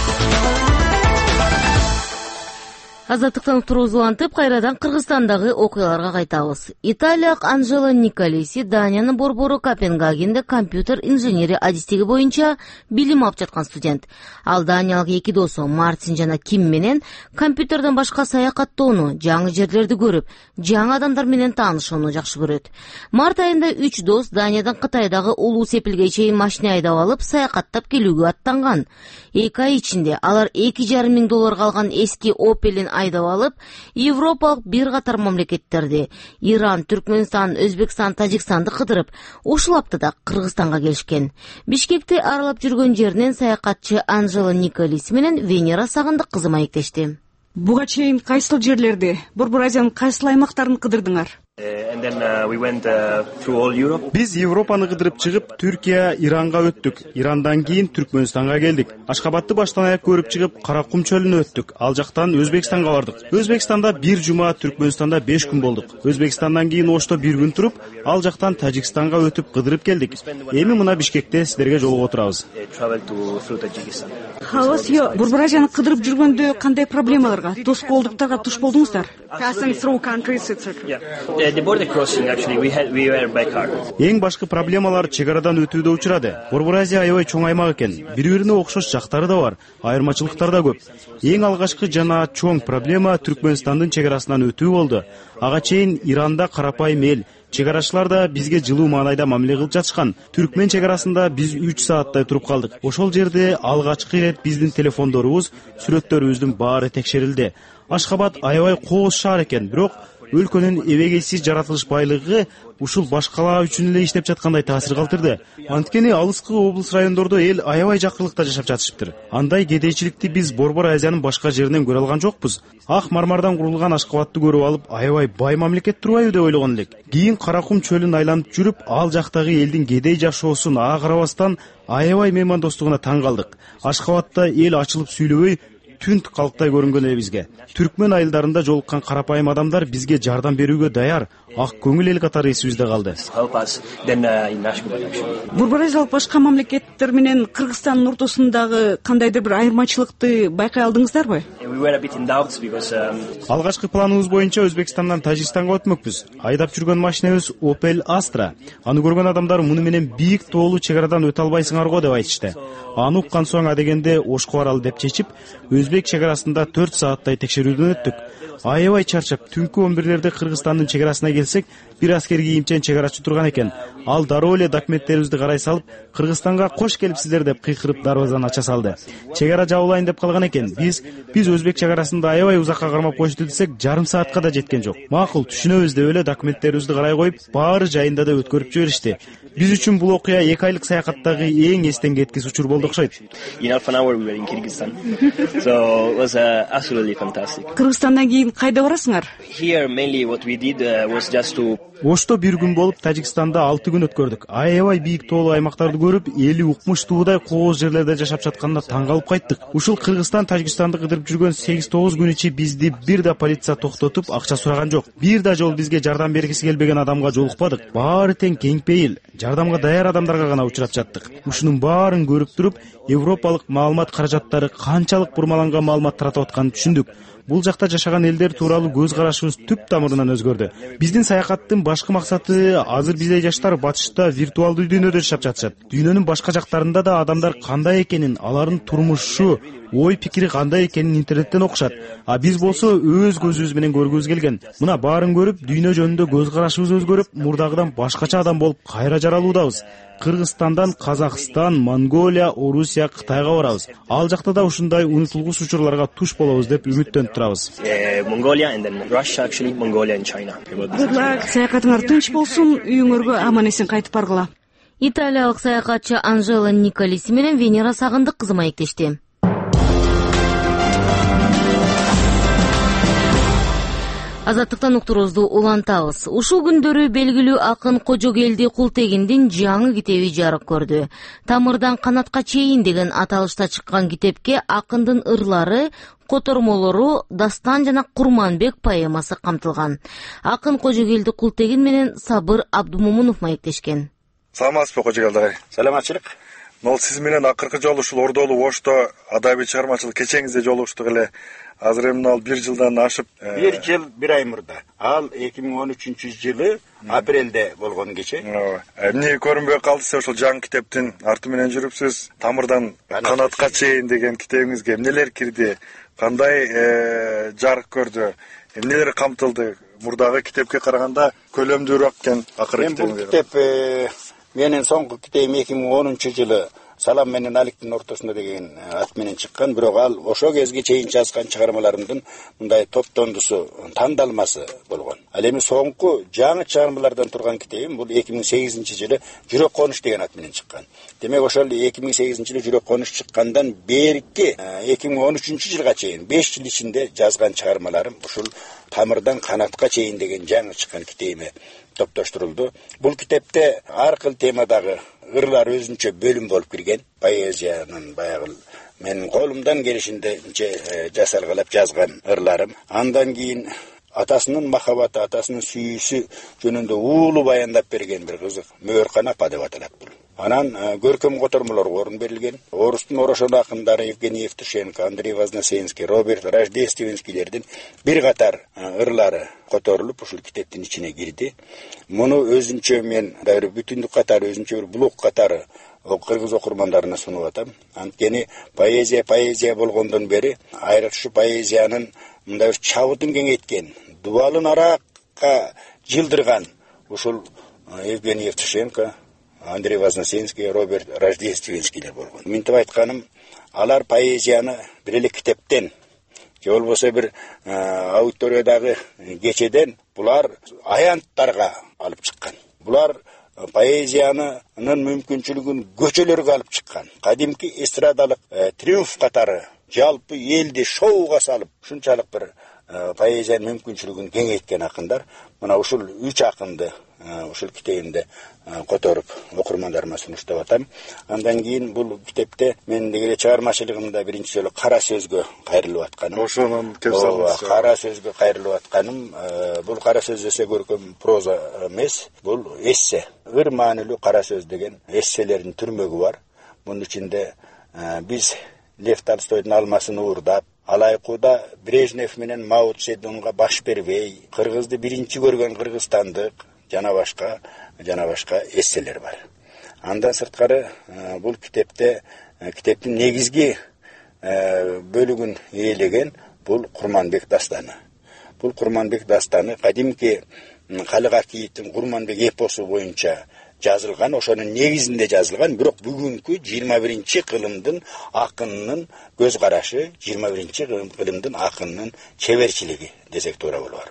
Азаттыктан турузулантып, кайрадан Кыргызстандагы окуяларга кайтабыз. Италиялык Анжела Николеси Даниянын борбору Копенгагенде компьютер инженери адистиги боюнча билим алып жаткан студент. Ал Даниялык эки досу Мартин жана Ким менен компьютерден башка саякаттоону, жаңы жерлерди көрүп, жаңы адамдар менен таанышууну жакшы көрөт. Март айында 3 дос Даниядан Кытайдагы улуу сепилге чейин машина айдап алып, саякаттап келүүгө аттанган. 2 ай ичинде алар $2,5 миң алган эски Opel'ин айдап алып, Европалык бир катар мамлекеттерди, Иран, Түркмөнстан, Өзбекстан, Тажикстанды кыдырып, ушул аптада Кыргызстанга келишкен. Бишкекти аралап жүргөн жеринен саякатчы Анжела Николеси менен Венера Сагындык кызы маектешти. Буга чейин кайсыл жерлерди, Борбор Азиянын кайсыл аймактарын кыдырдыңар? Биз Европаны кыдырып чыгып, Түркия, Иранга өттүк. Ирандан кийин Түркмөнстанга келдик. Ашкабатты баштан аяк көрүп чыгып, Каракум чөлүнө өттүк. Ал жактан Өзбекстанга бардык. Өзбекстанда 1 жума, Түркмөнстанда 5 күн болдук. Өзбекстандан кийин Ошто 1 күн туруп, ал жактан Тажикстанга өтүп кыдырып келдик. Эми мына Бишкекте силерге жолугуп отурабыз. Халас, Борбор Азияны кыдырып жүргөндө кандай проблемаларга, тоскоолдуктарга туш болдуңуздар? Эң башкы проблемалар чек арадан өтүүдө учурады. Борбор Азия аябай чоң аймак экен. Бири-бирине окшош жактары да бар, айырмачылыктар да көп. Эң алгачкы жана чоң проблема Түркмөнстандын чек арасынан өтүү болду. Ага чейин Иранда карапайым эл, чек арачылар да бизге жылуу маанайда мамиле кылып жатышкан. Түркмен чек арасында биз 3 сааттай туруп калдык. Ошол жерде алгачкы ирет биздин телефондорубуз, сүрөттөрүбүздүн баары текшерилди. Ашхабад аябай кооз шаар экен, бирок өлкөнүн эбегейсиз жаратылыш байлыгы ушул башкалар үчүн эле иштеп жаткандай таасир калтырды. Анткени алыскы облус райондордо эл аябай жакырлыкта жашап жатышыптыр. Андай кедейчиликти биз Борбор Азиянын башка жеринен көрө алган жокпуз. Ак мармардан курулган Ашкабадты көрүп алып, аябай бай мамлекет турбайбы деп ойлогон элек. Кийин Каракум чөлүн айланып жүрүп, ал жактагы элдин кедей жашоосун ага карабастан аябай меймандостугуна таң калдык. Ашкабадта эл ачылып сүйлөбөй, түнт калктай көрүнгөн эле бизге. Түркмен айылдарында жолуккан карапайым адамдар бизге жардам берүүгө даяр, ак көңүл эл катары эсибизде калды. Борбор Азиялык башка мамлекеттер менен Кыргызстандын ортосундагы кандайдыр бир айырмачылыкты байкай алдыңыздарбы? Алгачкы планыбыз боюнча Өзбекстандан Тажикстанга өтмөкпүз. Айдап жүргөн машинабыз Opel Astra. Аны көргөн адамдар муну менен бийик тоолуу чек арадан өтө албайсыңар го деп айтышты. Аны уккан соң адегенде Ошко баралы деп чечип, Өзбек чек арасында 4 сааттай текшерүүдөн өттүк. Аябай чарчап, түнкү 11-лерде Кыргызстандын чек арасына келсек, бир аскер кийимчен чек арачы турган экен. Ал дароо эле документтерибизди карай салып, Кыргызстанга кош келипсиздер деп кыйкырып дарбазаны ача салды. Чек ара жабылайын деп калган экен. Биз Өзбек чек арасында аябай узакка кармап коюшту десек, жарым саатка да жеткен жок. Макул, түшүнөбүз деп эле документтерибизди карай коюп, баары жайында да өткөрүп жиберишти. Биз үчүн бул окуя 2 айлык саякаттагы эң эстен кеткис учур болду окшойт. Кыргызстандан кийин кайда барасыңар? Ошто 1 күн болуп, Тажикстанда 6 күн өткөрдүк. Аябай бийик тоолуу аймактарды көрүп, эли укмуш туудай кооз жерлерде жашап жатканына таң калып кайттык. Ушул Кыргызстан Тажикстанды кыдырып жүргөн 8-9 күн ичи бизди бир да полиция токтотуп, акча сураган жок. Бир да жол бизге жардам бергиси келбеген адамга жолукпадык. Баары тең кеңпейил, жардамга даяр адамдарга гана учурап жаттык. Ушунун баарын көрүп туруп, европалык маалымат каражаттары канчалык бурмаланган маалымат таратып атканын түшүндүк. Бул жакта жашаган элдер тууралуу көз карашыбыз түп тамырынан өзгөрдү. Биздин саякаттын башкы максаты азыр биздей жаштар батышта виртуалдуу дүйнөдө жашап жатышат. Дүйнөнүн башка жактарында да адамдар кандай экенин, алардын турмушу, ой пикири кандай экенин интернеттен окушат. А биз болсо өз көзүбүз менен көргүбүз келген. Мына баарын көрүп, дүйнө жөнүндө көз карашыбыз өзгөрүп, мурдагыдан башкача адам болуп кайра жаралуудабыз. Кыргызстандан Казакстан, Монголия, Орусия, Кытайга барабыз. Ал жакта да ушундай унутулгус учурларга туш болобуз деп үмүттөнүп турабыз. Саякатыңар тынч болсун, үйүңөргө аман эсен кайтып баргыла. Италиялык саякатчы Анжела Николиси менен Венера Сагындык кызы маектешти. Азаттыктан уктуруубузду улантабыз. Ушул күндөрү белгилүү акын Кожогелди Култегиндин жаңы китеби жарык көрдү. Тамырдан канатка чейин деген аталышта чыккан китепке акындын ырлары, котормолору, дастан жана Курманбек поэмасы камтылган. Акын Кожогелди Култегин менен Сабыр Абдумомунов маектешкен. Саламатсызбы Кожогелди агай? Саламатчылык. Мол сиз менен акыркы жолу ушул Ордолуу Ошто адабий чыгармачылык кечеңизде жолугуштук эле. Азыр эми ал 1 жылдан ашып, 1 жыл 1 ай мурда. Ал 2013-жылы апрелде болгон кече. Эмне көрүнбөй калды, сиз ошол жаңы китептин арты менен жүрүпсүз. Тамырдан канатка чейин деген китебиңизге эмнелер кирди? Кандай жарык көрдү? Эмнелер камтылды? Мурдагы китепке караганда көлөмдүүрөөк экен акыркы китеп. Бул китеп менин соңку китебим 2010-жылы Салам менен Аликтин ортосунда деген ат менен чыккан, бирок ал ошо кезге чейин жазган чыгармаларымдын мындай топтондусу, тандалмасы болгон. Ал эми соңку жаңы чыгармалардан турган китебим бул 2008-жылы Жүрөк конуш деген ат менен чыккан. Демек ошол 2008-жылы Жүрөк конуш чыккандан берки 2013-жылга чейин 5 жыл ичинде жазган чыгармаларым ушул Тамырдан канатка чейин деген жаңы чыккан китебиме топтоштурулду. Бул китепте ар кыл темадагы ырлар өзүнчө бөлүм болуп кирген. Поэзиянын баягы менин колумдан келишинче жасалгалап жазган ырларым. Андан кийин атасынын махабаты, атасынын сүйүүсү жөнүндө уулуу баяндап берген бир кызык Мөөркан апа деп аталат бул. Анан көркөм котормолорго орун берилген. Орустун орошон акындары Евгений Евтушенко, Андрей Вознесенский, Роберт Рождественскийлердин бир катар ырлары которулуп ушул китептин ичине кирди. Муну өзүнчө мен бир бүтүндүк катары, өзүнчө бир блок катары кыргыз окурмандарына сунуп атам. Анткени поэзия болгондон бери айрыкча поэзиянын мындай бир чабытын кеңейткен, дубалын аракка жылдырган ушул Евгений Евтушенко, Андрей Вознесенский, Роберт Рождественскийлер болгон. Минтип айтканым, алар поэзияны бир эле китептен, же болбосо бир аудиториядагы кечеден булар аянттарга алып чыккан. Булар поэзиянын мүмкүнчүлүгүн көчөлөргө алып чыккан. Кадимки эстрадалык триумф катары жалпы элди шоуга салып, ушунчалык бир поэзиянын мүмкүнчүлүгүн кеңейткен акындар. Мына ушул 3 акынды ушул китебимде которуп окурмандарыма сунуштап атам. Андан кийин бул китепте мен деле чыгармачылыгымда биринчи жолу кара сөзгө кайрылып атканым. Ошонун кепсалыңыз. Кара сөзгө кайрылып атканым. Бул кара сөз десе көркөм проза эмес, бул эссе. Ыр маанилүү кара сөз деген эсселердин түрмөгү бар. Мунун ичинде биз Лев Толстойдун алмасын уурдап, Алайкуда Брежнев менен Мао Цзедунга баш бербей, кыргызды биринчи көргөн кыргызстандык жана башка эсселер бар. Андан сырткары бул китептин негизги бөлүгүн ээлеген бул Курманбек дастаны. Бул Курманбек дастаны кадимки Калык Акиевдин Курманбек эпосу боюнча жазылган, ошонун негизинде жазылган, бирок бүгүнкү 21-кылымдын акынынын көз карашы, 21-кылымдын акынынын чеберчилиги десек туура болор.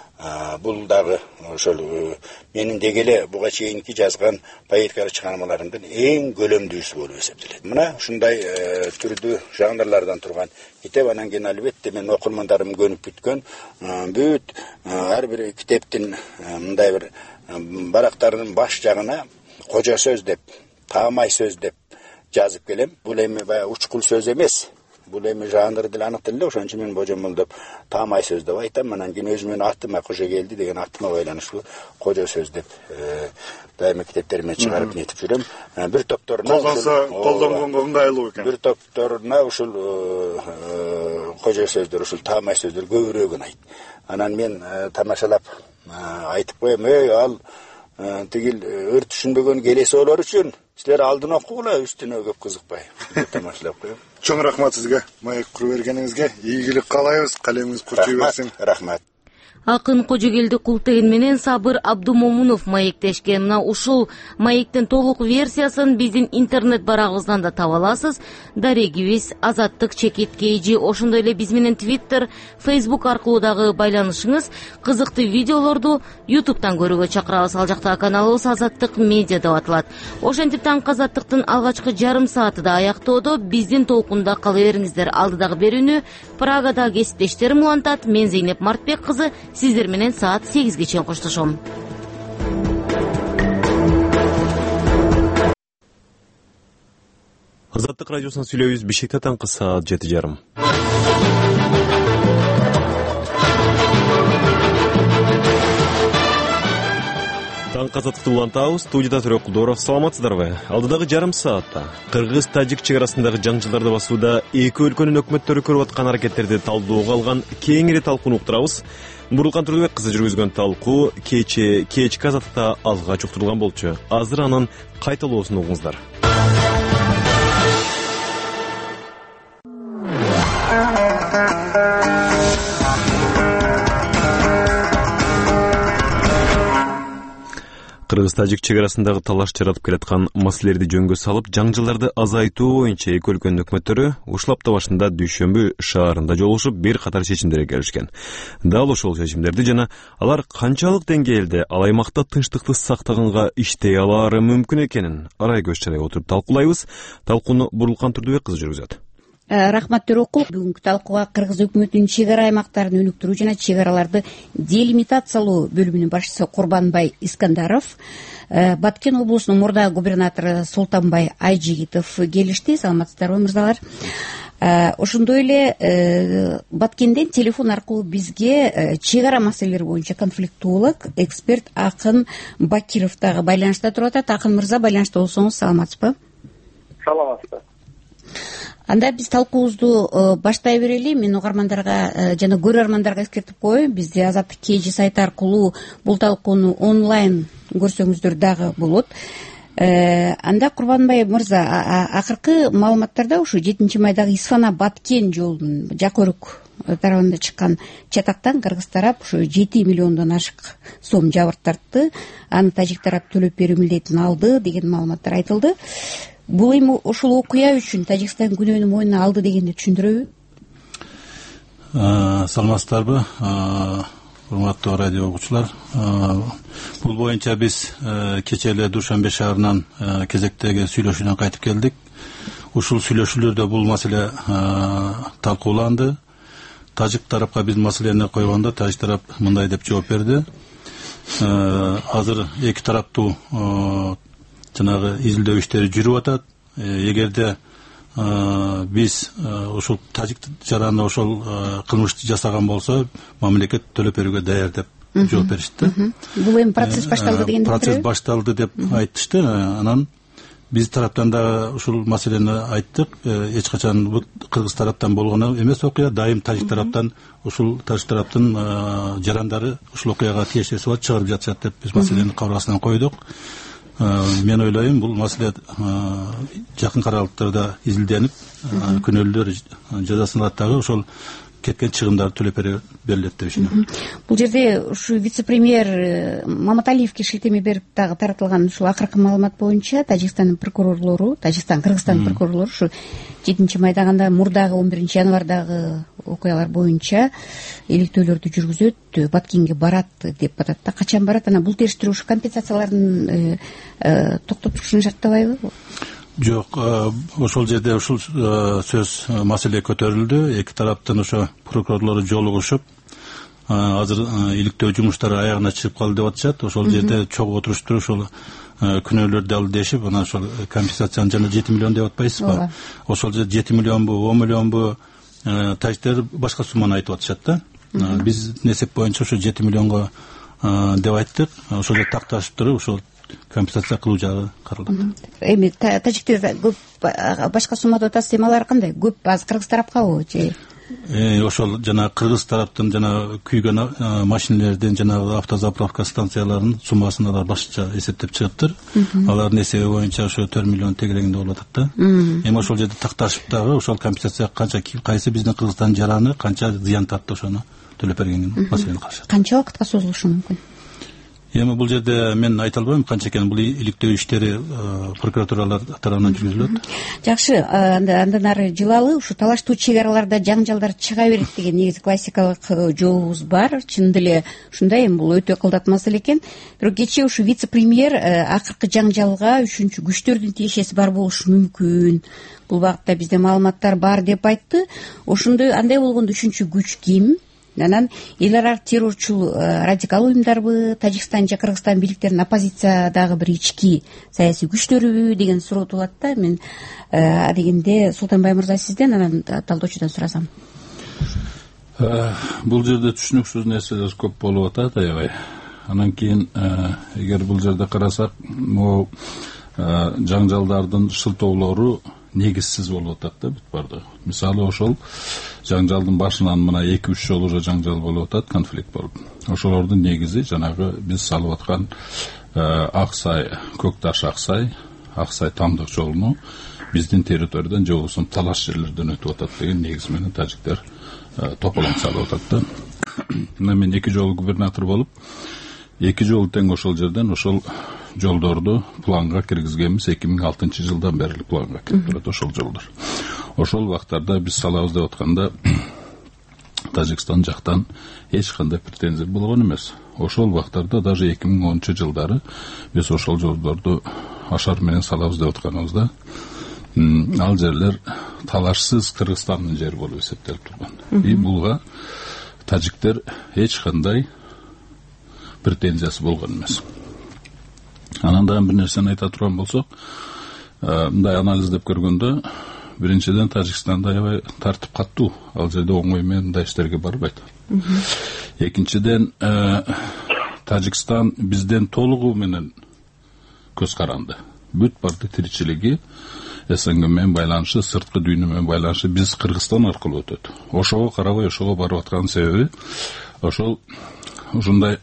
Бул дагы ошол менин дегеле буга чейинки жазган поэтикалык чыгармаларымдын эң көлөмдүүсү болуп эсептелет. Мына ушундай түрдүү жанрлардан турган китеп. Анан кийин албетте мен окурмандарым көнүп бүткөн бүт ар бир китептин мындай бир барактарынын баш жагына кожо сөз деп, таамай сөз деп жазып келем. Бул эми баягы учкул сөз эмес. Бул эми жанры деле анык эле, ошон үчүн мен божомолдоп таамай сөз деп айтам. Анан кийин өзүмдүн атыма Кожогелди деген атыма байланыштуу кожо сөз деп дайыма китептериме чыгарып нетип жүрөм. Бир топторуна колдонгонго ыңгайлуу экен. Бир топторуна ушул кожо сөздөр, ушул таамай сөздөр көбүрөөк унайт. Анан мен тамашалап айтып коем, ал тигил өр түшүнбөгөн келесолор үчүн силер алдын окугула, үстүнө көп кызыкпай тамашалап коем. Чоң рахмат сизге, маек куруп бергениңизге. Ийгилик каалайбыз, калемиңиз кучуй берсин. Рахмат. Акын Кожогелди Култеген менен Сабыр Абдумомунов маектешкен. Мына ушул маектин толук версиясын биздин интернет барагыбыздан да таба аласыз. Дарегибиз Азаттык _KG. Ошондой эле биз менен Twitter, Facebook аркылуу дагы байланышыңыз. Кызыктуу видеолорду YouTube'дан көрүүгө чакырабыз. Ал жактагы каналыбыз Азаттык медиа деп аталат. Ошентип таң Азаттыктын алгачкы жарым сааты да аяктоодо. Биздин толкунда кала бериңиздер. Алдыдагы берүүнү Прагадагы кесиптештерим улантат. Мен Зейнеп Мартбек кызы сиздер менен саат 8ге чейин коштошом. Азаттык радиосунан сүйлөйбүз. Бишкекте таңкы саат 7:30. Таңкы Азаттыкты улантабыз. Студияда Төрөк Кулдоров. Саламатсыздарбы? Алдыдагы жарым саатта Кыргыз-Тажик чек арасындагы жаңжылдарды басууда эки өлкөнүн өкмөттөрү көрүп аткан аракеттерди талдоого алган кеңири талкууну уктурабыз. Бурулкан Турдубек кызы жүргүзгөн талкуу кечки Азаттыкта алгач уктурулган болчу. Азыр анын кайталоосун угуңуздар. Кыргыз-Тажик чек арасындагы талаш жаратып келаткан маселелерди жөнгө салып, жаңжылдарды азайтуу боюнча эки өлкөнүн өкмөттөрү ушул апта башында Дүйшөмбү шаарында жолугушуп, бир катар чечимдерге келишкен. Дал ошол чечимдерди жана алар канчалык деңгээлде ал аймакта тынчтыкты сактаганга иштей алаары мүмкүн экенин арай көз чарай отуруп талкуулайбыз. Талкууну Бурулкан Турдубек кызы жүргүзөт. Рахмат Төрөкул. Бүгүнкү талкууга Кыргыз өкмөтүнүн чек ара аймактарын өнүктүрүү жана чек араларды делимитациялоо бөлүмүнүн башчысы Курбанбай Искандаров, Баткен облусунун мурдагы губернатору Султанбай Айжигитов келишти. Саламатсыздарбы, мырзалар? Ошондой эле Баткенден телефон аркылуу бизге чек ара маселелери боюнча конфликтолог, эксперт Акын Бакиров дагы байланышта туруп атат. Акын мырза, байланышта болсоңуз саламатсызбы? Саламатсызбы. Анда биз талкуубузду баштай берели. Мен угармандарга жана көрөрмандарга эскертип коеюн. Бизде Азаттык КЖ сайты аркылуу бул талкууну онлайн көрсөңүздөр дагы болот. Анда Курбанбай мырза, акыркы маалыматтарда ушу 7-майдагы Исфана Баткен жолунун Жакөрүк тарабында чыккан чатактан кыргыз тарап ушу 7 миллиондон ашык сом жабыр тартты. Аны тажик тарап төлөп берүү милдетин алды деген маалыматтар айтылды. Бул эми ушул окуя үчүн Тажикстан күнөөнү мойнуна алды дегенди түшүндүрөбү? Саламатсыздарбы, урматтуу радио угуучулар. Бул боюнча биз кечээ эле Душанбе шаарынан кезектеги сүйлөшүүдөн кайтып келдик. Ушул сүйлөшүүлөрдө бул маселе талкууланды. Тажик тарапка биз маселени койгондо тажик тарап мындай деп жооп берди. Азыр эки тараптуу жанагы изилдөө иштери жүрүп атат. Эгерде биз ушул тажик жараны ошол кылмышты жасаган болсо, мамлекет төлөп берүүгө даяр деп жооп беришти. Бул эми процесс башталды дегенди процесс башталды деп айтышты. Анан биз тараптан да ушул маселени айттык. Эч качан кыргыз тараптан болгон эмес окуя, дайым тажик тараптан ушул тажик тараптын жарандары ушул окуяга тиешеси бар чыгарып жатышат деп биз маселени кабыргасынан койдук. Мен ойлойм, бул маселе жакын аралыктарда изилденип, күнөөлөр жазасын алат дагы ошол кеткен чыгымдарды төлөп берилет деп ишенем. Бул жерде ушу вице-премьер Маматалиевке шилтеме берип дагы таратылган ушул акыркы маалымат боюнча Тажикстандын прокурорлору, Кыргызстандын прокурорлору ушу 7-майда анда мурдагы 11-январдагы окуялар боюнча иликтөөлөрдү жүргүзөт, Баткенге барат деп атат да. Качан барат? Ана бул териштирүү ушу компенсациялардын токтоп турушун шарттабайбы? Жок, ошол жерде ушул сөз маселе көтөрүлдү. Эки тараптын ошо прокурорлору жолугушуп, азыр иликтөө жумуштары аягына чыгып калды деп атышат. Ошол жерде чогуу отуруштур, ошол күнөөлөрдү алдешип, анан ошол компенсацияны жана 7 миллион деп атпайсызбы? Ошол жерде 7 миллионбу, 10 миллионбу тажиктер башка сумманы айтып атышат да. Биз эсеп боюнча ошо 7 миллионго деп айттык. Ошол жерде такташып туруп, ошол компенсация кылуу жагы каралат. Эми тажиктер көп башка суммада атасыз, эми алар кандай? Көп аз кыргыз тарапкабы же? ошол жана кыргыз тараптын жана күйгөн машинелердин жана автозаправка станцияларынын суммасын алар башкача эсептеп чыгыптыр. Алардын эсеби боюнча ошо 4 миллион тегерегинде болуп атат да. Эми ошол жерде такташып дагы ошол компенсация канча кайсы биздин Кыргызстандын жараны канча зыян тартты ошону төлөп берген маселени карашат. Канча убакытка созулушу мүмкүн? Эми бул жерде мен айта албайм канча экенин. Бул иликтөө иштери прокуратуралар тарабынан жүргүзүлөт. Жакшы, андан ары жылалы ушу талаштуу чек араларда жаңжалдар чыга берет деген негизи классикалык жообуз бар. Чын деле ушундай, эми бул өтө кылдат маселе экен. Бирок кечээ ушу вице-премьер акыркы жаңжалга үчүнчү күчтөрдүн тиешеси бар болушу мүмкүн. Бул багытта бизде маалыматтар бар деп айтты. Ошондой андай болгондо үчүнчү күч ким? Анан эл ара террорчул радикал уюмдарбы, Тажикстан же Кыргызстан бийликтеринин оппозициядагы бир ички саясий күчтөрүбү деген суроо туулат да. Мен адегенде Султанбай мырза сизден, анан талдоочудан сурасам. Бул жерде түшүнүксүз нерселер көп болуп атат аябай. Анан кийин эгер бул жерде карасак, могу жаңжалдардын шылтоолору негизсиз болуп атат да бүт бардыгы. Мисалы ошол жаңжалдын башынан мына 2-3 жолу уже жаңжал болуп атат, конфликт болуп. Ошолордун негизи жанагы биз салып аткан Аксай, Көкташ Аксай Тамдык жолуну биздин территориядан же болбосо талаш жерлерден өтүп атат деген негиз менен тажиктер тополоң салып атат да. Мына мен 2 жолу губернатор болуп, 2 жолу тең ошол жерден ошол жолдорду планга киргизгенбиз. 2006 жылдан бери планга кирип турат ошол жолдор. Ошол убактарда биз салабыз деп атканда Тажикстан жактан эч кандай претензия болгон эмес. Ошол убактарда даже 2010 жылдары биз ошол жолдорду ашар менен салабыз деп атканыбызда ал жерлер талашсыз Кыргызстандын жери болуп эсептелип турган. И булга тажиктер эч кандай претензиясы болгон эмес. Анан дагы бир нерсени айта турган болсок, мындай анализдеп көргөндө, биринчиден Тажикстанда аябай тартип каттуу. Ал жерде оңой менен мындай иштерге барбайт. Экинчиден, Тажикстан бизден толугу менен көз каранды. Бүт барды тиричилиги СНГ менен байланышы, сырткы дүйнө менен байланышы биз Кыргызстан аркылуу өтөт. Ошого карабай ошого барып аткан себеби ошол ушундай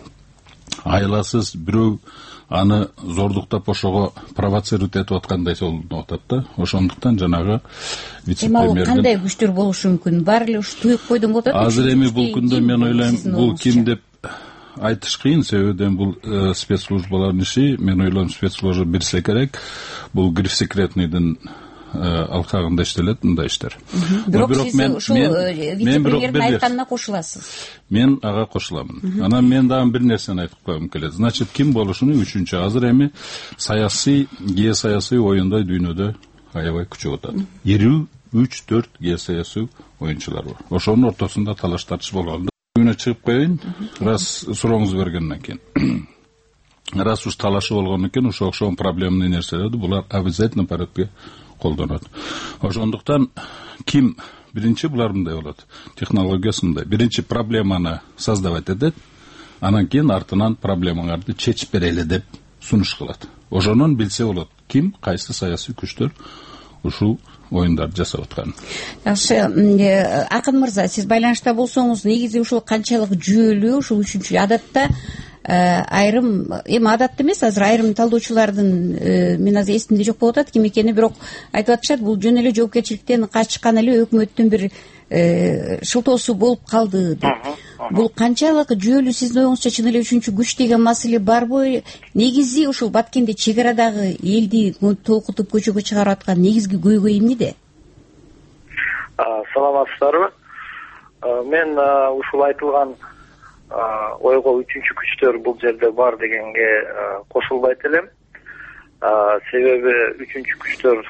айласыз бирөө аны зордуктап ошого провоцировать этип аткандай болуп атат да. Ошондуктан жанагы вице-премьер кандай күчтөр болушу мүмкүн? Баары эле ушу туюп койдум болуп атат. Азыр эми бул күндө мен ойлойм, бул ким деп айтыш кыйын, себебиден бул спецслужбалардын иши. Мен ойлойм, спецслужба билсе керек. Бул гриф секретныйдын алкагында иштелет мындай иштер. Бирок сиз ушул вице-премьердин айтканына кошуласыз. Мен ага кошуламын. Анан мен дагы бир нерсени айтып койгум келет. Значит, ким болушуну үчүнчү азыр эми саясий, геосаясий оюндай дүйнөдө аябай күчөп атат. 3-4 геосаясий оюнчулар бар. Ошонун ортосунда талаш тартыш болгондо күнө чыгып коеюн, раз сурооңуз бергенден кийин. Раз уж талашы болгондон кийин ошол проблемный нерселерди булар обязательно порядке колдонот. Ошондуктан ким биринчи булар мындай болот. Технологиясы мындай. Биринчи проблеманы создавать этет, анан кийин артынан проблемаларды чечип берели деп сунуш кылат. Ошонун билсе болот ким, кайсы саясий күчтөр ушул оюндарды жасап аткан. Жакшы, Акын мырза, сиз байланышта болсоңуз, негизи ушул канчалык жүйөлүү, ушул үчүнчү адатта айрым, эми адатты эмес, азыр айрым талдоочулардын мен азыр эсимде жок болуп атат ким экени, бирок айтып атышат, бул жөн эле жоопкерчиликтен качкан эле өкмөттүн бир шылтоосу болуп калды деп. Бул канчалык жүйөлүү сиздин оюңузча? Чын эле үчүнчү күч деген маселе барбы? Негизи ушул Баткенде чек арадагы элди толкутуп көчөгө чыгарып аткан негизги көйгөй эмнеде? Саламатсыздарбы? Мен ушул айтылган ойго үчүнчү күчтөр бул жерде бар дегенге кошулбайт элем. Себеби үчүнчү күчтөр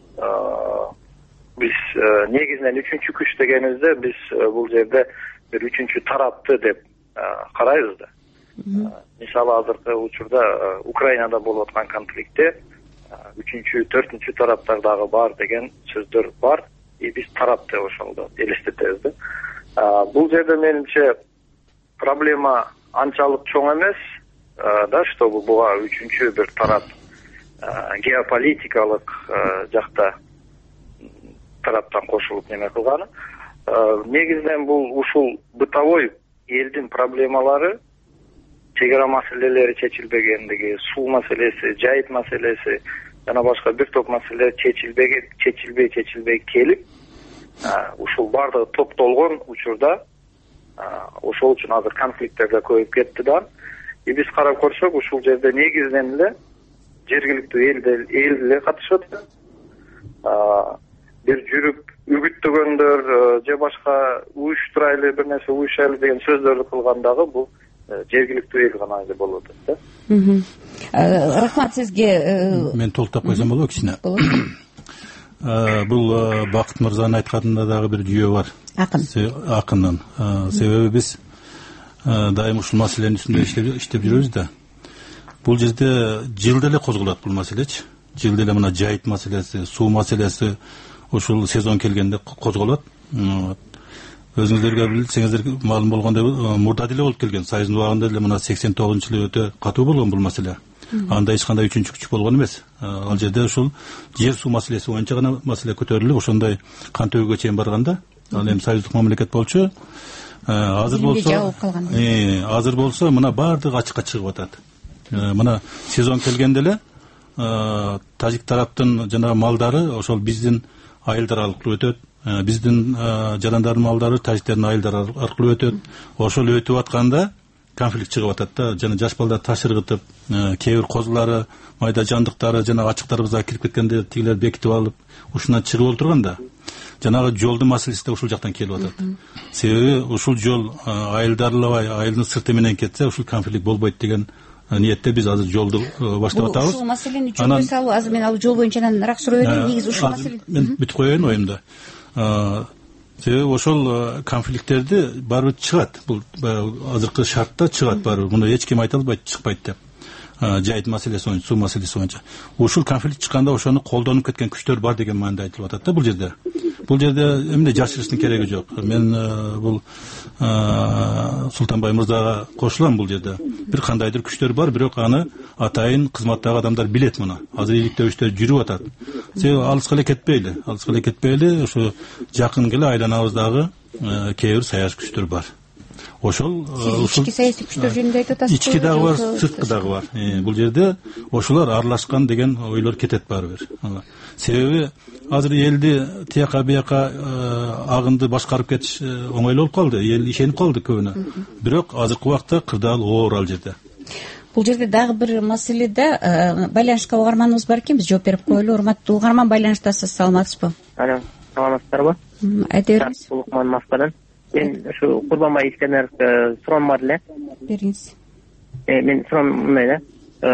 биз негизинен үчүнчү күч дегенибизде биз бул жерде бир үчүнчү тарапты деп карайбыз да. Мисалы азыркы учурда Украинада болуп аткан конфликтте үчүнчү, төртүнчү тараптар дагы бар деген сөздөр бар. Биз тарап деп ошондо элестетебиз да. Бул жерде менимче проблема анчалык чоң эмес да, чтобы буга үчүнчү бир тарап геополитикалык жакта тараптан кошулуп неме кылганы. негизинен бул ушул бытовой элдин проблемалары, чек ара маселелери чечилбегендиги, суу маселеси, жайыт маселеси жана башка бир топ маселелер чечилбей келип, ушул баардыгы топтолгон учурда ошол үчүн азыр конфликттер да көбөйүп кетти да. Биз карап көрсөк, ушул жерде негизинен эле жергиликтүү эл эле катышат. Бир жүрүп үгүттөгөндөр же башка уюштурайлы бир нерсе уюшайлы деген сөздөрдү кылгандагы бул жергиликтүү эл гана эле болуп атат да. Рахмат сизге. Мен толуктап койсом болобу кичине? Бул Бакыт мырзанын айтканында дагы бир жүйө бар. Акындын. Себеби биз дайым ушул маселенин үстүндө иштеп жүрөбүз да. Бул жерде жылда эле козголот бул маселечи. Жылда эле мына жайыт маселеси, суу маселеси ушул сезон келгенде козголот. Өзүңүздөргө билсеңиздер маалым болгондой мурда деле болуп келген. Союздун убагында деле мына 89-жылы өтө катуу болгон бул маселе. Анда эч кандай үчүнчү күч болгон эмес. Ал жерде ушул жер суу маселеси боюнча гана маселе көтөрүлүп, ошондой кан төгүүгө чейин барганда, ал эми союздук мамлекет болчу. Азыр болсо мына баардыгы ачыкка чыгып атат. Мына сезон келгенде эле тажик тараптын жана малдары ошол биздин айылдар аркылуу өтөт. Биздин жарандардын малдары тажиктердин айылдары аркылуу өтөт. Ошол өтүп атканда конфликт чыгып атат да. Жана жаш балдар таш ыргытып, кээ бир козулары, майда жандыктары жана ачыктарыбызга кирип кеткенде тигилер бекитип алып, ушундан чыгып олтурганда жанагы жолдун маселеси да ушул жактан келип атат. Себеби ушул жол айылдарлабай, айылдын сырты менен кетсе, ушул конфликт болбойт деген ниетте биз азыр жолду баштап атабыз. Ушул маселени чөйгө салуу, азыр мен ал жол боюнча анан суроо берейин. Негизи ушул маселе. Мен бүтүп коеюн оюмду. Себеби ошол конфликттерди баары бир чыгат. Бул азыркы шартта чыгат баары. Муну эч ким айта албайт, чыкпайт деп. Жайыт маселеси боюнча, суу маселеси боюнча. Ушул конфликт чыкканда ошону колдонуп кеткен күчтөр бар деген маанайда айтылып атат да бул жерде. Бул жерде эмне жашырыштын кереги жок. Мен бул Султанбай мырзага кошулам бул жерде. Бир кандайдыр күчтөр бар, бирок аны атайын кызматтагы адамдар билет муну. Азыр иликтөөчтөр жүрүп атат. Себеби алыска эле кетпейли, ошо жакын эле айланабыздагы кээ бир саясий күчтөр бар. Ошол ички саясий күчтөр жөнүндө айтып атасыз. Ички дагы бар, сырткы дагы бар. Бул жерде ошолор аралашкан деген ойлор кетет баары бир. Себеби азыр элди тияка бияка агынды башкарып кетиш оңойлуу болуп калды. Эл ишенип калды көбүнө. Бирок азыркы убакта кырдаал оор ал жерде. Бул жерде дагы бир маселе да, байланышка угарманыбыз бар экен, биз жооп берип коелу. Урматтуу угарман, байланыштасыз, саламатсызбы? Алло, саламатсыздарбы? Айта бериңиз. Улукман Москвадан. Мен ушу Курбанбай Искенеровго суроом бар эле. Бериңиз. Мен суроом мындай да.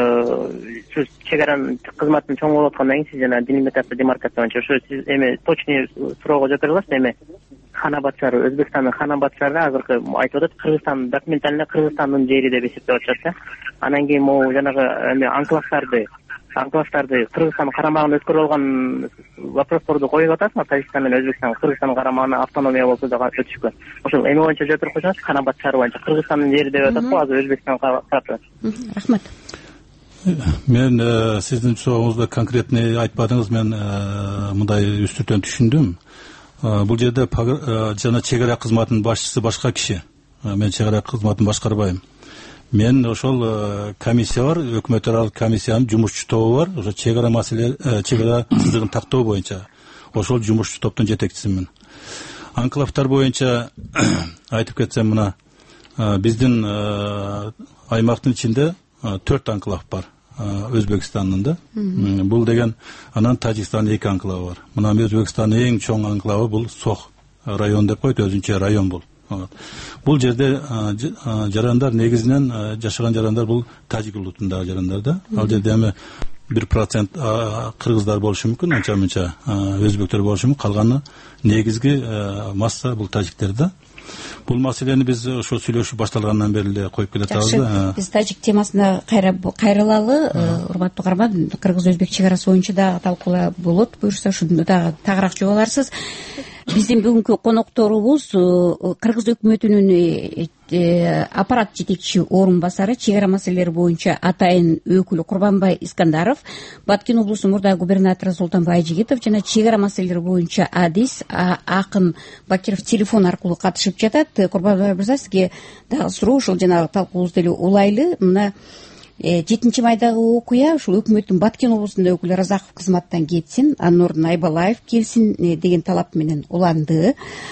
Сиз чек аранын кызматын чоң болуп аткандан кийин сиз жана делимитация демаркация боюнча ошо сиз эми точный суроого жооп бере аласызбы? Эми Ханабад шаары, Өзбекстандын Ханабад шаары азыркы айтып атат, Кыргызстан документально Кыргызстандын жери деп эсептеп атышат да. Анан кийин могу жанагы эми анклавдарды Кыргызстандын карамагына өткөрүп алган вопросторду коюп атасызбы? Тажикстан менен Өзбекстан Кыргызстандын карамагына автономия болсо да өтүшкөн. Ошол эми боюнча жооп берип койсоңуз, Ханабад шаары боюнча Кыргызстандын жери деп атат го, азыр Өзбекстан карап. Рахмат. Мен сиздин сурооңузду конкретный айтпадыңыз, мен мындай үстүртөн түшүндүм. Бул жерде жана чек ара кызматынын башчысы башка киши. Мен чек ара кызматын башкарбайм. Мен ошол комиссия бар, өкмөт аралык комиссиянын жумушчу тобу бар. Ошо чек ара чек ара сызыгын тактоо боюнча ошол жумушчу топтун жетекчисимин. Анклавдар боюнча айтып кетсем, мына биздин аймактын ичинде 4 анклав бар. Өзбекстандын да. Бул деген анан Тажикстандын 2 анклавы бар. Мына Өзбекстандын эң чоң анклавы бул Сох район деп коет, өзүнчө район бул. Бул жерде жарандар негизинен жашаган жарандар бул тажик улутундагы жарандар да. Ал жерде эми 1% кыргыздар болушу мүмкүн, анча-мынча өзбектер болушу мүмкүн, калганы негизги масса бул тажиктер да. Бул маселени биз ошо сүйлөшүү башталгандан бери эле коюп келатабыз да. Жакшы, биз тажик темасына кайрылалы. Урматтуу угарман, кыргыз-өзбек чек арасы боюнча дагы талкуулаа болот. Буюрса ушуну дагы тагыраак жоба аларсыз. биздин бүгүнкү конокторубуз кыргыз өкмөтүнүн аппарат жетекчи орун басары, чек ара маселелери боюнча атайын өкүлү Курбанбай Искандаров, Баткен облусунун мурдагы губернатору Султан Байжигитов жана чек ара маселелери боюнча адис Акын Бакиров телефон аркылуу катышып жатат. Курбанбай мырза, сизге дагы суроо, ушул жанагы талкуубуз деле улайлы. Мына 7 майдагы окуя ушул өкмөттүн Баткен облусунда өкүлү Разаков кызматтан кетсин, анын ордуна Айбалаев келсин деген талап менен уланды.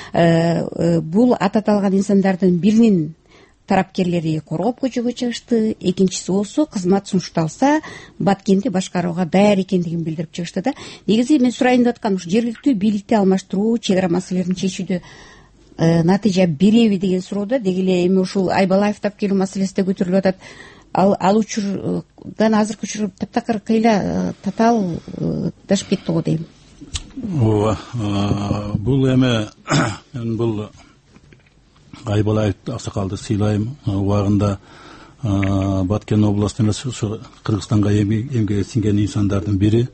Бул аталган инсандардын биринин тарапкерлери коргоп көчөгө чыгышты, экинчиси болсо кызмат сунушталса Баткенди башкарууга даяр экендигин билдирип чыгышты да. Негизи мен сурайын деп атканым ушу жергиликтүү бийликти алмаштыруу, чек ара маселелерин чечүүдө натыйжа береби деген суроодо. Деги эле эми ушул Айбалаев тапкелүү маселеси да көтөрүлүп атат. Ал учурдан азыркы учур таптакыр кыйла татаалдашып кетти го дейм. Ооба, бул эми мен бул Айбалаев аксакалды сыйлайм. Убагында Баткен областында ушу Кыргызстанга эмгеге сиңген инсандардын бири.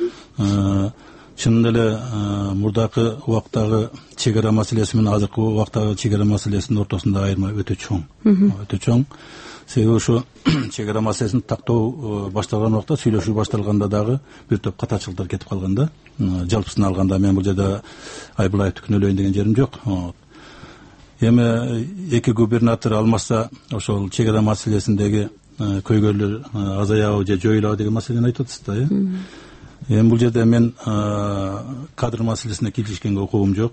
Чынында эле мурдакы убактагы чек ара маселеси менен азыркы убактагы чек ара маселесинин ортосунда айырма өтө чоң. Өтө чоң. Себеби ушу чек ара маселесин тактоо башталган убакта, сүйлөшүү башталганда дагы бир топ катачылыктар кетип калган да. Жалпысын алганда мен бул жерде Айбалаевди күнөөлөйүн деген жерим жок. Эми эки губернатор алмашса ошол чек ара маселесиндеги көйгөйлөр азаябы же жоюлабы деген маселени айтып атасыз да. Эми бул жерде мен кадр маселесине киришкенге укугум жок.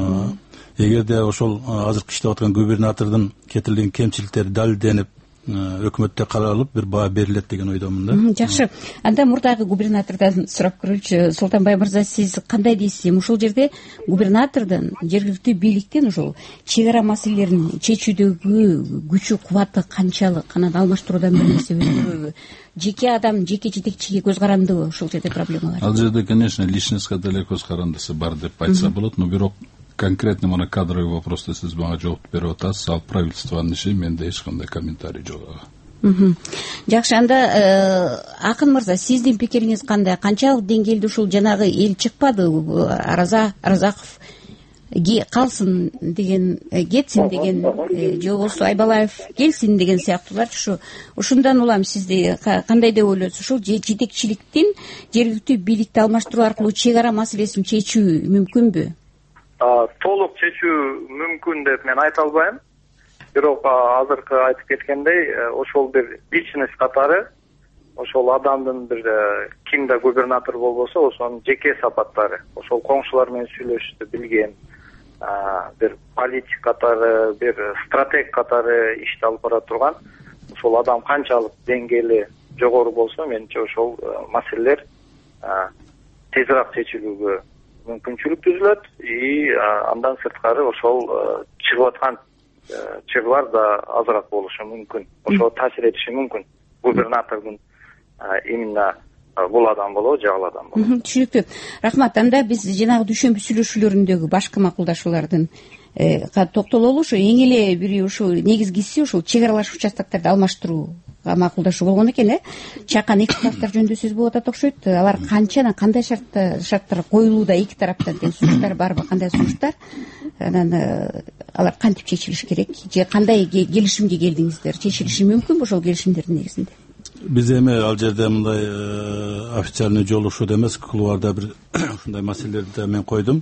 Эгерде ошол азыркы иштеп аткан губернатордун кетирилген кемчиликтери далилденип өкмөттө каралып бир баа берилет деген ойдомун да. Жакшы. Анда мурдагы губернатордон сурап көрөлүчү. Султанбай мырза, сиз кандай дейсиз? Ушул жерде губернатордон, жергиликтүү бийликтен ушул чек ара маселелерин чечүүдөгү күчү, кубаты канчалык? Анан алмаштыруудан бир нерсе өзгөрөбү? Жеке адам, жеке жетекчиге көз карандыбы ушул жерде проблемалар? Ал жерде, конечно, личностька деле көз карандысы бар деп айтса болот, но бирок конкретно мына кадровый вопросто сиз мага жооп берип атасыз. Ал правительствонун иши, менде эч кандай комментарий жок. Жакшы, анда Акын мырза, сиздин пикириңиз кандай? Канчалык деңгээлде ушул жанагы эл чыкпады? Разаков калсын деген, кетсин деген, же болбосо Айбалаев келсин деген сыяктуулар. Ушундан улам сизди кандай деп ойлойсуз? Ушул жетекчиликтин жергиликтүү бийликти алмаштыруу аркылуу чек ара маселесин чечүү мүмкүнбү? Толук чечүү мүмкүн деп мен айта албайм. Бирок азыркы айтып кеткендей, ошол бир личность катары, ошол адамдын бир кимде губернатор болбосо, ошонун жеке сапаттары, ошол коңшулар менен сүйлөшүштү билген, бир политик катары, бир стратег катары ишти алып бара турган, ошол адам канчалык деңгээли жогору болсо, менимче ошол маселелер тезирээк чечилүүгө мүмкүнчүлүк түзүлөт. И андан сырткары ошол чыгып аткан чыгуулар да азыраак болушу мүмкүн. Ошол таасир этиши мүмкүн. Губернатордун именно бул адам болобу же ал адам болобу. Түшүнүктүү. Рахмат. Анда биз жанагы дүйшөмбү сүйлөшүүлөрүндөгү башкы макулдашуулардын токтололу. Ушу эң эле бири ушул негизгиси ушул чек аралаш участокторду алмаштыруу макулдашуу болгон экен. Чакан эки тараптар жөнүндө сөз болуп атат окшойт. Алар канчаны, кандай шарттар коюлууда эки тараптан деген сунуштар барбы? Кандай сунуштар? Анан алар кантип чечилиш керек? Же кандай келишимге келдиңиздер? Чечилиши мүмкүнбү ошол келишимдердин негизинде? Биз эми ал жерде мындай официальный жолугушуу эмес, кулуарда бир ушундай маселелерди мен койдум.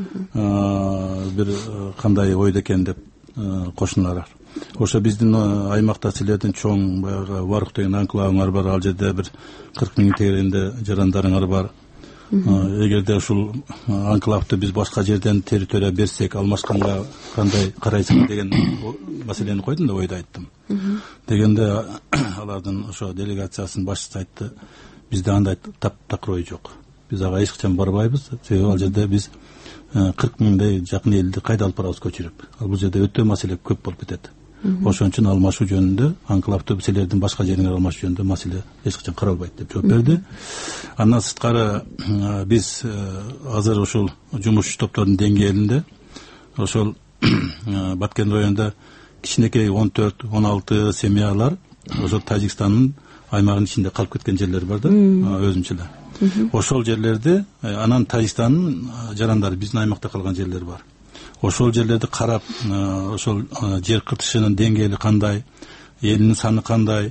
Бир кандай ойдо экен деп кошуналар. Ошо биздин аймакта силердин чоң баягы Варык деген анклавыңар бар. Ал жерде бир 40 000 тегерегинде жарандарыңар бар. Эгерде ушул анклавды биз башка жерден территория берсек, алмашканга кандай карайсың деген маселени койдум да ойду айттым. Дегенде алардын ошо делегациясынын башчысы айтты, бизде андай таптакыр ой жок. Биз ага эч качан барбайбыз. Себеби ал жерде биз 40 000 жакын элди кайда алып барабыз көчүрүп. Ал бул жерде өтө маселе көп болуп кетет. Ошон үчүн алмашуу жөнүндө, анклавды силердин башка жериңер алмашуу жөнүндө маселе эч качан каралбайт деп жооп берди. Андан сырткары биз азыр ушул жумуш топтордун деңгээлинде ошол Баткен районунда кичинекей 14-16 семьялар ошол Тажикстандын аймагынын ичинде калып кеткен жерлер бар да, өзүнчө эле. ошол жерлерди анан Тажикстандын жарандары биздин аймакта калган жерлер бар. Ошол жерлерди карап, ошол жер кыртышынын деңгээли кандай, элинин саны кандай,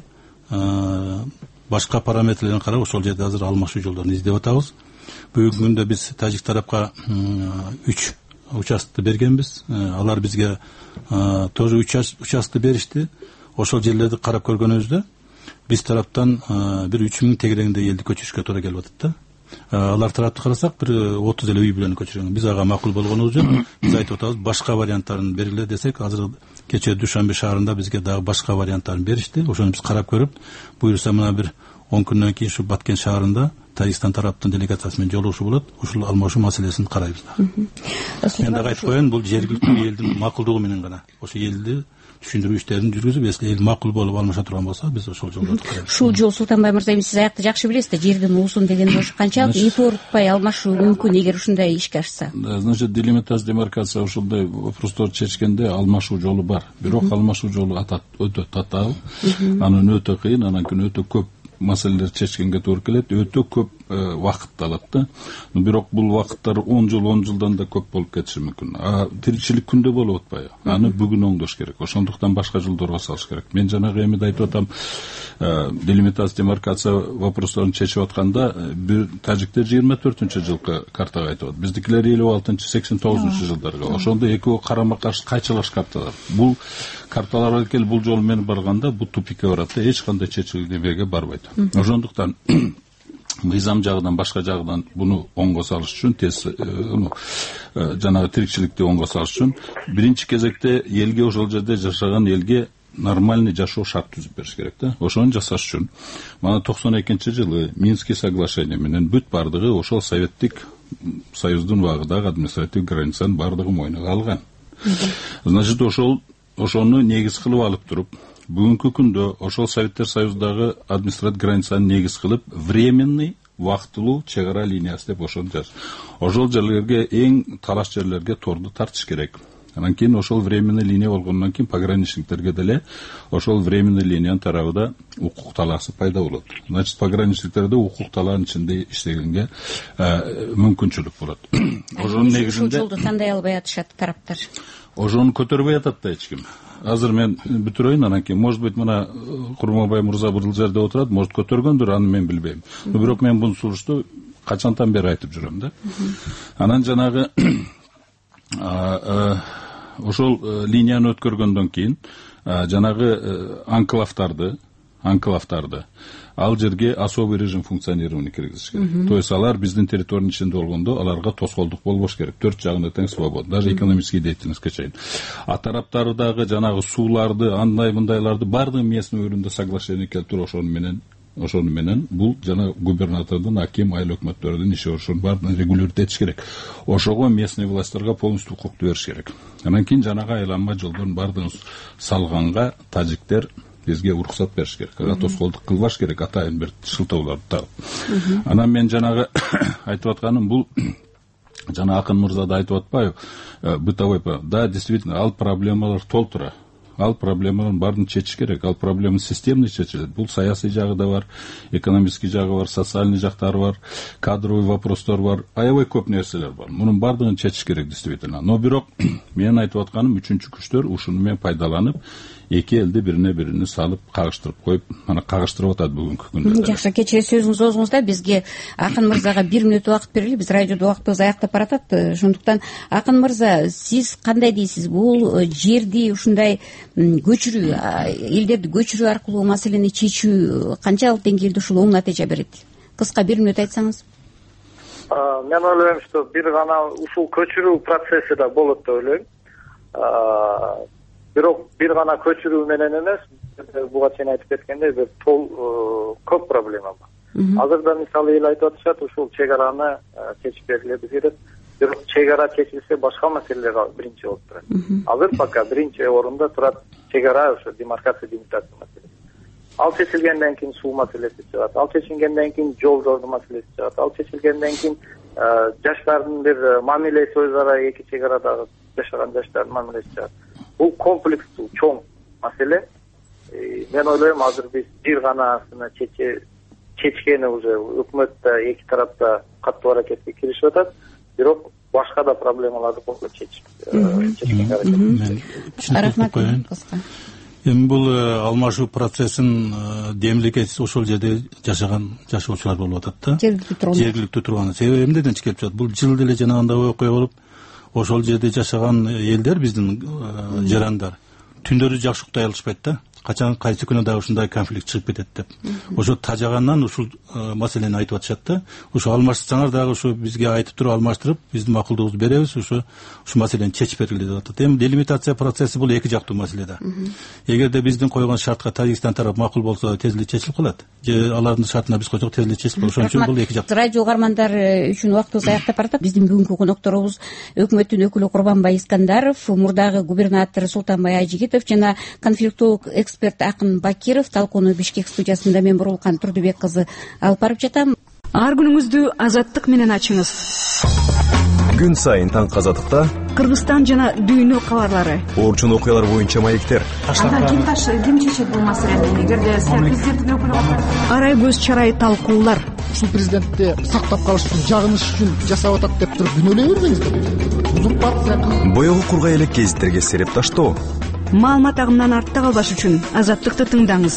башка параметрлерин карап ошол жерде азыр алмашуу жолдорун издеп атабыз. Бүгүнкү күндө биз тажик тарапка 3 участокты бергенбиз. Алар бизге тоже участокты беришти. Ошол жерлерди карап көргөнүбүздө биз тараптан бир 3000 тегерегинде элди көчүрүшкө туура келип атат да. Алар тарапты карасак бир 30 эле үй бүлөнү көчүргөн. Биз ага макул болгонубуз жок. Биз айтып атабыз, башка варианттарын бергиле десек, азыр кечээ Душанбе шаарында бизге дагы башка варианттарын беришти. Ошону биз карап көрүп, буюрса мына бир 10 күндөн кийин ушу Баткен шаарында Тажикстан тараптын делегациясы менен жолугушуу болот. Ушул алмашуу маселесин карайбыз да. Мен дагы айтып коеюн, бул жергиликтүү элдин макулдугу менен гана. Ошо элди түшүндүрүү иштерин жүргүзүп, эски эл макул болуп алмаша турган болсо, биз ошол жолдорду карайбыз. Ушул жол Султанбай мырза, сиз аякты жакшы билесиз да, жердин уусун деген ошо канчалык эп оорутпай алмашуу мүмкүн эгер ушундай ишке ашса. Значит, делимитация, демаркация ушундай вопростор чечкенде алмашуу жолу бар. Бирок алмашуу жолу өтө татаал, анын өтө кыйын, анан күн өтө көп маселелер чечкенге туура келет, өтө көп вакыт алат да. Бирок бул вакыттар 10 жылдан да көп болуп кетиши мүмкүн. Тиричилик күндө болуп атпайбы? Аны бүгүн оңдош керек. Ошондуктан башка жолдорго салыш керек. Мен жанагы эмеде айтып атам, делимитация, демаркация вопросторун чечип атканда бир тажиктер 24-жылкы картага айтып атат. Биздикилер 56-89 жылдарга. Ошондо экөө карама каршы кайчылаш карталар. Бул карталарга келип бул жол менен барганда бул тупикке барат да, эч кандай чечилгенге барбайт. Ошондуктан мыйзам жагынан, башка жагынан буну оңго салыш үчүн, жанагы тирикчиликти оңго салыш үчүн биринчи кезекте элге, ошол жерде жашаган элге нормальный жашоо шарт түзүп бериш керек да. Ошону жасаш үчүн мана 92-жылы Минский соглашение менен бүт бардыгы ошол Советтик Союздун убагындагы административ границанын бардыгы мойнуна алган. Значит, ошону негиз кылып алып туруп, бүгүнкү күндө ошол Советтер Союзундагы административ границаны негиз кылып, временный вактылуу чек ара линиясы деп ошону жаз. Ошол жерлерге, эң талаш жерлерге торду тартыш керек. Анан кийин ошол временный линия болгондон кийин пограничниктерге деле ошол временный линиянын тарабында укук талаасы пайда болот. Значит, пограничниктерде укук талаанын ичинде иштегенге мүмкүнчүлүк болот. Ошонун негизинде жолду тандай албай атышат тараптар. Ошону көтөрбөй атат да эч ким. Азыр мен бүтүрөйүн, анан кийин может быть мына Курманбай мырза бул жерде отурат, может көтөргөндүр, аны мен билбейм. Бирок мен бул сунушту качантан бери айтып жүрөм да. Анан жанагы ошол линияны өткөргөндөн кийин жанагы анклавдарды ал жерге особый режим функционирования киргизиш керек. То есть алар биздин территориянын ичинде болгондо аларга тоскоолдук болбош керек. Төрт жагында тең свобода, даже экономический деятельностьке чейин. Тараптары дагы жанагы сууларды, андай мындайларды бардыгы местный уровенде соглашение келтирип ошону менен бул жана губернатордун, аким, айыл өкмөттөрдүн иши ошонун баарын регулировать этиш керек. Ошого местный властьтарга полностью укукту бериш керек. Анан кийин жанагы айланма жолдордун баардыгын салганга тажиктер бизге уруксат бериш керек. Тоскоолдук кылбаш керек, атайын бир шылтоолорду табып. Анан мен жанагы айтып атканым бул жана Акын мырза да айтып атпайбы, бытовой, да, действительно, ал проблемалар толтура. Ал проблемаларын баарын чечиш керек. Ал проблема системный чечилет. Бул саясий жагы да бар, экономический жагы бар, социальный жактары бар, кадровый вопростор бар, аябай көп нерселер бар. Мунун баардыгын чечиш керек действительно. Но бирок менин айтып атканым, үчүнчү күчтөр ушуну менен пайдаланып, эки элди бирине салып, кагыштырып коюп, мана кагыштырып атат бүгүнкү күндө. Жакшы, кечээ сөзүңүз оозуңузда бизге Акын мырзага 1 мүнөт убакыт берели, биз радиодо убактыбыз аяктап баратат. Ошондуктан Акын мырза, сиз кандай дейсиз? Бул жерди ушундай көчүрүү, элдерди көчүрүү аркылуу маселени чечүү канчалык деңгээлде ушул оң натыйжа берет? Кыска 1 мүнөт айтсаңыз. Мен ойлойм, что бир гана ушул көчүрүү процесси да болот деп ойлойм. Бирок бир гана көчүрүү менен эмес, буга чейин айтып кеткендей, бир көп проблема бар. Азырда мисалы эл айтып атышат, ушул чек араны чечип бергиле керек. Бирок чек ара чечилсе башка маселелер биринчи болуп турат. Азыр пока биринчи орунда турат чек ара, ошо демаркация, делимитация маселеси. Ал чечилгенден кийин суу маселеси чыгат, ал чечилгенден кийин жолдордун маселеси чыгат, ал чечилгенден кийин жаштардын бир мамилеси өз ара, эки чек арадагы жашаган жаштардын мамилеси чыгат. Бул комплекстүү чоң маселе. Мен ойлойм, азыр биз бир ганасын чече чечкени уже өкмөт да эки тарап да катуу аракетке киришип атат, бирок башка да проблемаларды чечкенге аракет. Рахмат. Эми бул алмашуу процессин демилге ошол жерде жашоочулар болуп атат да. Жергиликтүү турган. Себеби эмнеден чыгып жатат? Бул жыл деле жанагындай окуя болуп, ошол жерде жашаган элдер, биздин жарандар түндөрү жакшы уктай алышпайт да. Качан кайсы күнү дагы ушундай конфликт чыгып кетет деп. Ошо тажагандан ушул маселени айтып атышат да. Ошо алмашсаңар дагы ушу бизге айтып туруп алмаштырып, биздин макулдугубузду беребиз, ушу маселени чечип бергиле деп атат. Эми делимитация процесси бул эки жактуу маселе да. Эгерде биздин койгон шартка Тажикстан тарап макул болсо, тез эле чечилип калат. Же алардын шартына биз койсок, тез эле чечилип калат. Ошон үчүн бул эки жактуу. Радио угармандар үчүн убактыбыз аяктап баратат. Биздин бүгүнкү конокторубуз өкмөттүн өкүлү Курбанбай Искандаров, мурдагы губернатор Султанбай Ажигитов жана конфликтолог эксперт Акын Бакиров. Талкууну Бишкек студиясында мен Бурулкан Турдубек кызы алып барып жатам. Ар күнүңүздү азаттык менен ачыңыз. Күн сайын таңкы азаттыкта Кыргызстан жана дүйнө кабарлары, орчун окуялар боюнча маектер. Ким чечет бул маселени? Эгерде президенттин өкүлү арай көз чарай талкуулар. Ушул президентти сактап калыш үчүн, жагыныш үчүн жасап атат деп туруп күнөөлөй бербеңиздер. Узурпация. Боёгу кургай элек гезиттерге сереп таштоо. Маалымат агымынан артта калбаш үчүн азаттыкты тыңдаңыз.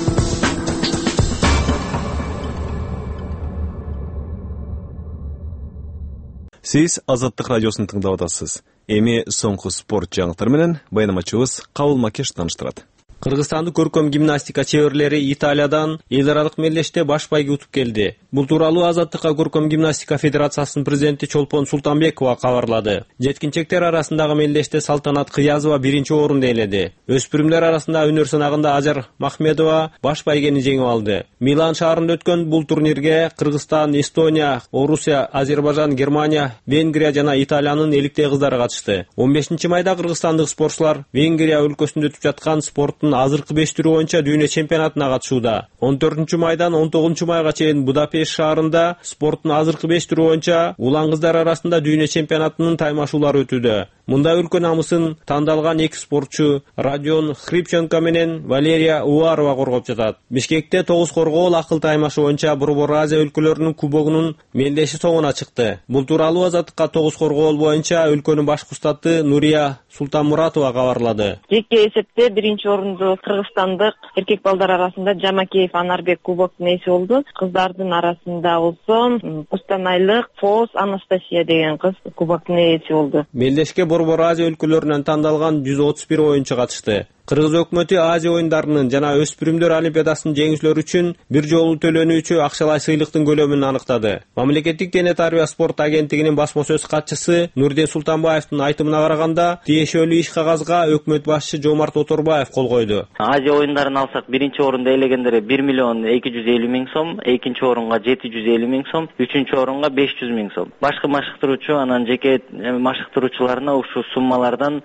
Сиз Азаттык радиосун тыңдап атасыз. Эми соңку спорт жаңылыктары менен баянамачыбыз Кабыл Макеш тааныштырат. Кыргызстандын көркөм гимнастика чеберлери Италиядан эл аралык мелдеште баш байге утуп келди. Бул тууралуу Азаттыкка көркөм гимнастика федерациясынын президенти Чолпон Султанбекова кабарлады. Жеткинчектер арасындагы мелдеште Салтанат Кыязова биринчи орунду ээледи. Өспүрүмдөр арасында өнөр сынагында Ажар Махмедова баш байгени жеңип алды. Милан шаарында өткөн бул турнирге Кыргызстан, Эстония, Орусия, Азербайжан, Германия, Венгрия жана Италиянын эликтей кыздары катышты. 15 майда кыргызстандык спортчулар Венгрия өлкөсүндө өтүп жаткан спорттун азыркы 5 түрү боюнча дүйнө чемпионатына катышууда. 14 майдан 19 майга чейин Будапешт шаарында спорттун азыркы 5 түрү боюнча улан кыздар арасында дүйнө чемпионатынын таймашуулары өтүүдө. Мында өлкө намысын тандалган эки спортчу Родион Хрипченко менен Валерия Уварова коргоп жатат. Бишкекте тогуз коргоол акыл таймашы боюнча Борбор Азия өлкөлөрүнүн кубогунун мелдеши соңуна чыкты. Бул тууралуу Азаттыкка тогуз коргоол боюнча өлкөнүн баш кустаты Нурия Султанмуратова кабарлады. Жеке эсепте биринчи орунду кыргызстандык эркек балдар арасында Жамакеев Анарбек кубоктун ээси болду. Кыздардын арасында болсо Кустанайлык Фос Анастасия деген кыз кубоктун ээси болду. Мелдешке Борбор Азия өлкөлөрүнөн тандалган 131 оюнчу катышты. Кыргыз өкмөтү Азия оюндарынын жана өспүрүмдөр олимпиадасынын жеңүүчүлөрү үчүн бир жолу төлөнүүчү акчалай сыйлыктын көлөмүн аныктады. Мамлекеттик дене тарбия спорт агенттигинин басма сөз катчысы Нурден Султанбаевдин айтымына караганда, тиешелүү иш кагазга өкмөт башчы Жомарт Оторбаев кол койду. Азия оюндарын алсак, биринчи орунда ээлегендер 1 миллион 250 миң сом, экинчи орунга 750 миң сом, үчүнчү орунга 500 миң сом. Башкы машыктыруучу анан жеке машыктыруучуларына ушул суммалардан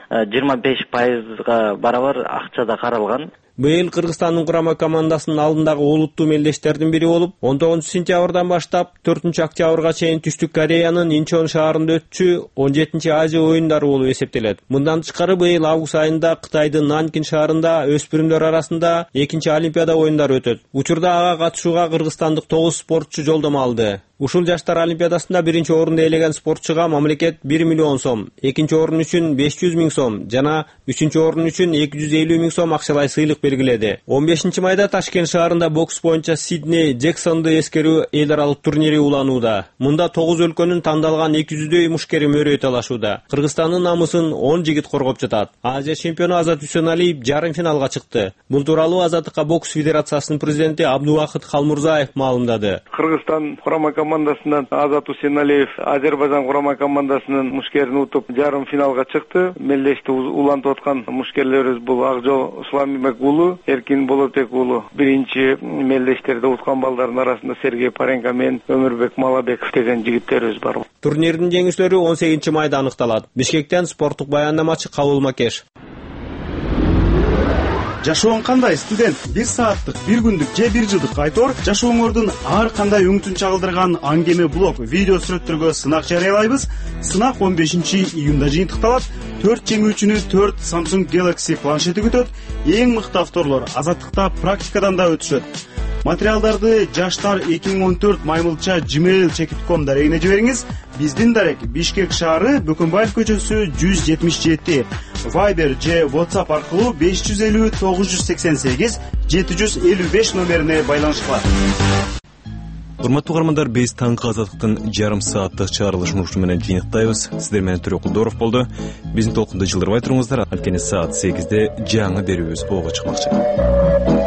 25%га барабар акча да каралган. Быйыл Кыргызстандын курама командасынын алдындагы олуттуу мелдештердин бири болуп, 19-сентябрдан баштап 4-октябрга чейин Түштүк Кореянын Инчон шаарында өтчү 17-чи Азия оюндары болуп эсептелет. Мындан тышкары быйыл август айында Кытайдын Нанкин шаарында өспүрүмдөр арасында 2-чи Олимпиада оюндары өтөт. Учурда ага катышууга кыргызстандык 9 спортчу жолдомо алды. Ушул жаштар олимпиадасында биринчи орунду ээлеген спортчуга мамлекет 1 миллион сом, экинчи орун үчүн 500 миң сом жана үчүнчү орун үчүн 250 миң сом акчалай сыйлык белгиледи. 15 майда Ташкент шаарында бокс боюнча Сидней Джексонду эскерүү эл аралык турнири уланууда. Мында 9 өлкөнүн тандалган 200дөй мушкери мөрөй талашууда. Кыргызстандын намысын 10 жигит коргоп жатат. Азия чемпиону Азат Үсеналиев жарым финалга чыкты. Бул тууралуу Азаттыкка бокс федерациясынын президенти Абдубакыт Халмурзаев маалымдады. Кыргызстан курама командасынан Азат Үсеналиев Азербайжан курама командасынын мушкерин утуп жарым финалга чыкты. Мелдешти улантып аткан мушкерлерибиз бул Акжол Исламбек уулу, Эркин Болотбек уулу. Биринчи мелдештерде уткан балдардын арасында Сергей Паренко мен Өмүрбек Малабеков деген жигиттерибиз бар. Турнирдин жеңүүчүлөрү 18 майда аныкталат. Бишкектен спорттук баяндамачы Кабыл Макеш. Жашооң кандай, студент? 1 сааттык, 1 күндүк же 1 жылдык айтор жашооңордун ар кандай үңүтүн чагылдырган аңгеме блог, видео сүрөттөргө сынак жарыялайбыз. Сынак 15 июнда жыйынтыкталат. 4 жеңүүчүнү 4 Samsung Galaxy планшети күтөт. Эң мыкты авторлор Азаттыкта практикадан да өтүшөт. Материалдарды жаштар 2014 maymulcha@gmail.com дарегине жибериңиз. Биздин дарек Бишкек шаары, Бөкөнбаев көчөсү 177. Viber же WhatsApp аркылуу 550 988 755 номерине байланышкыла. Урматтуу угармандар, биз таңкы азаттыктын жарым сааттык чыгарылышын ушуну менен жыйынтайбыз. Сиздер менен Төрө Кулдоров болду. Биздин толкунду жылдырбай туруңуздар. Анткени саат 8-де жаңы берүүбүз ого чыкмакчы.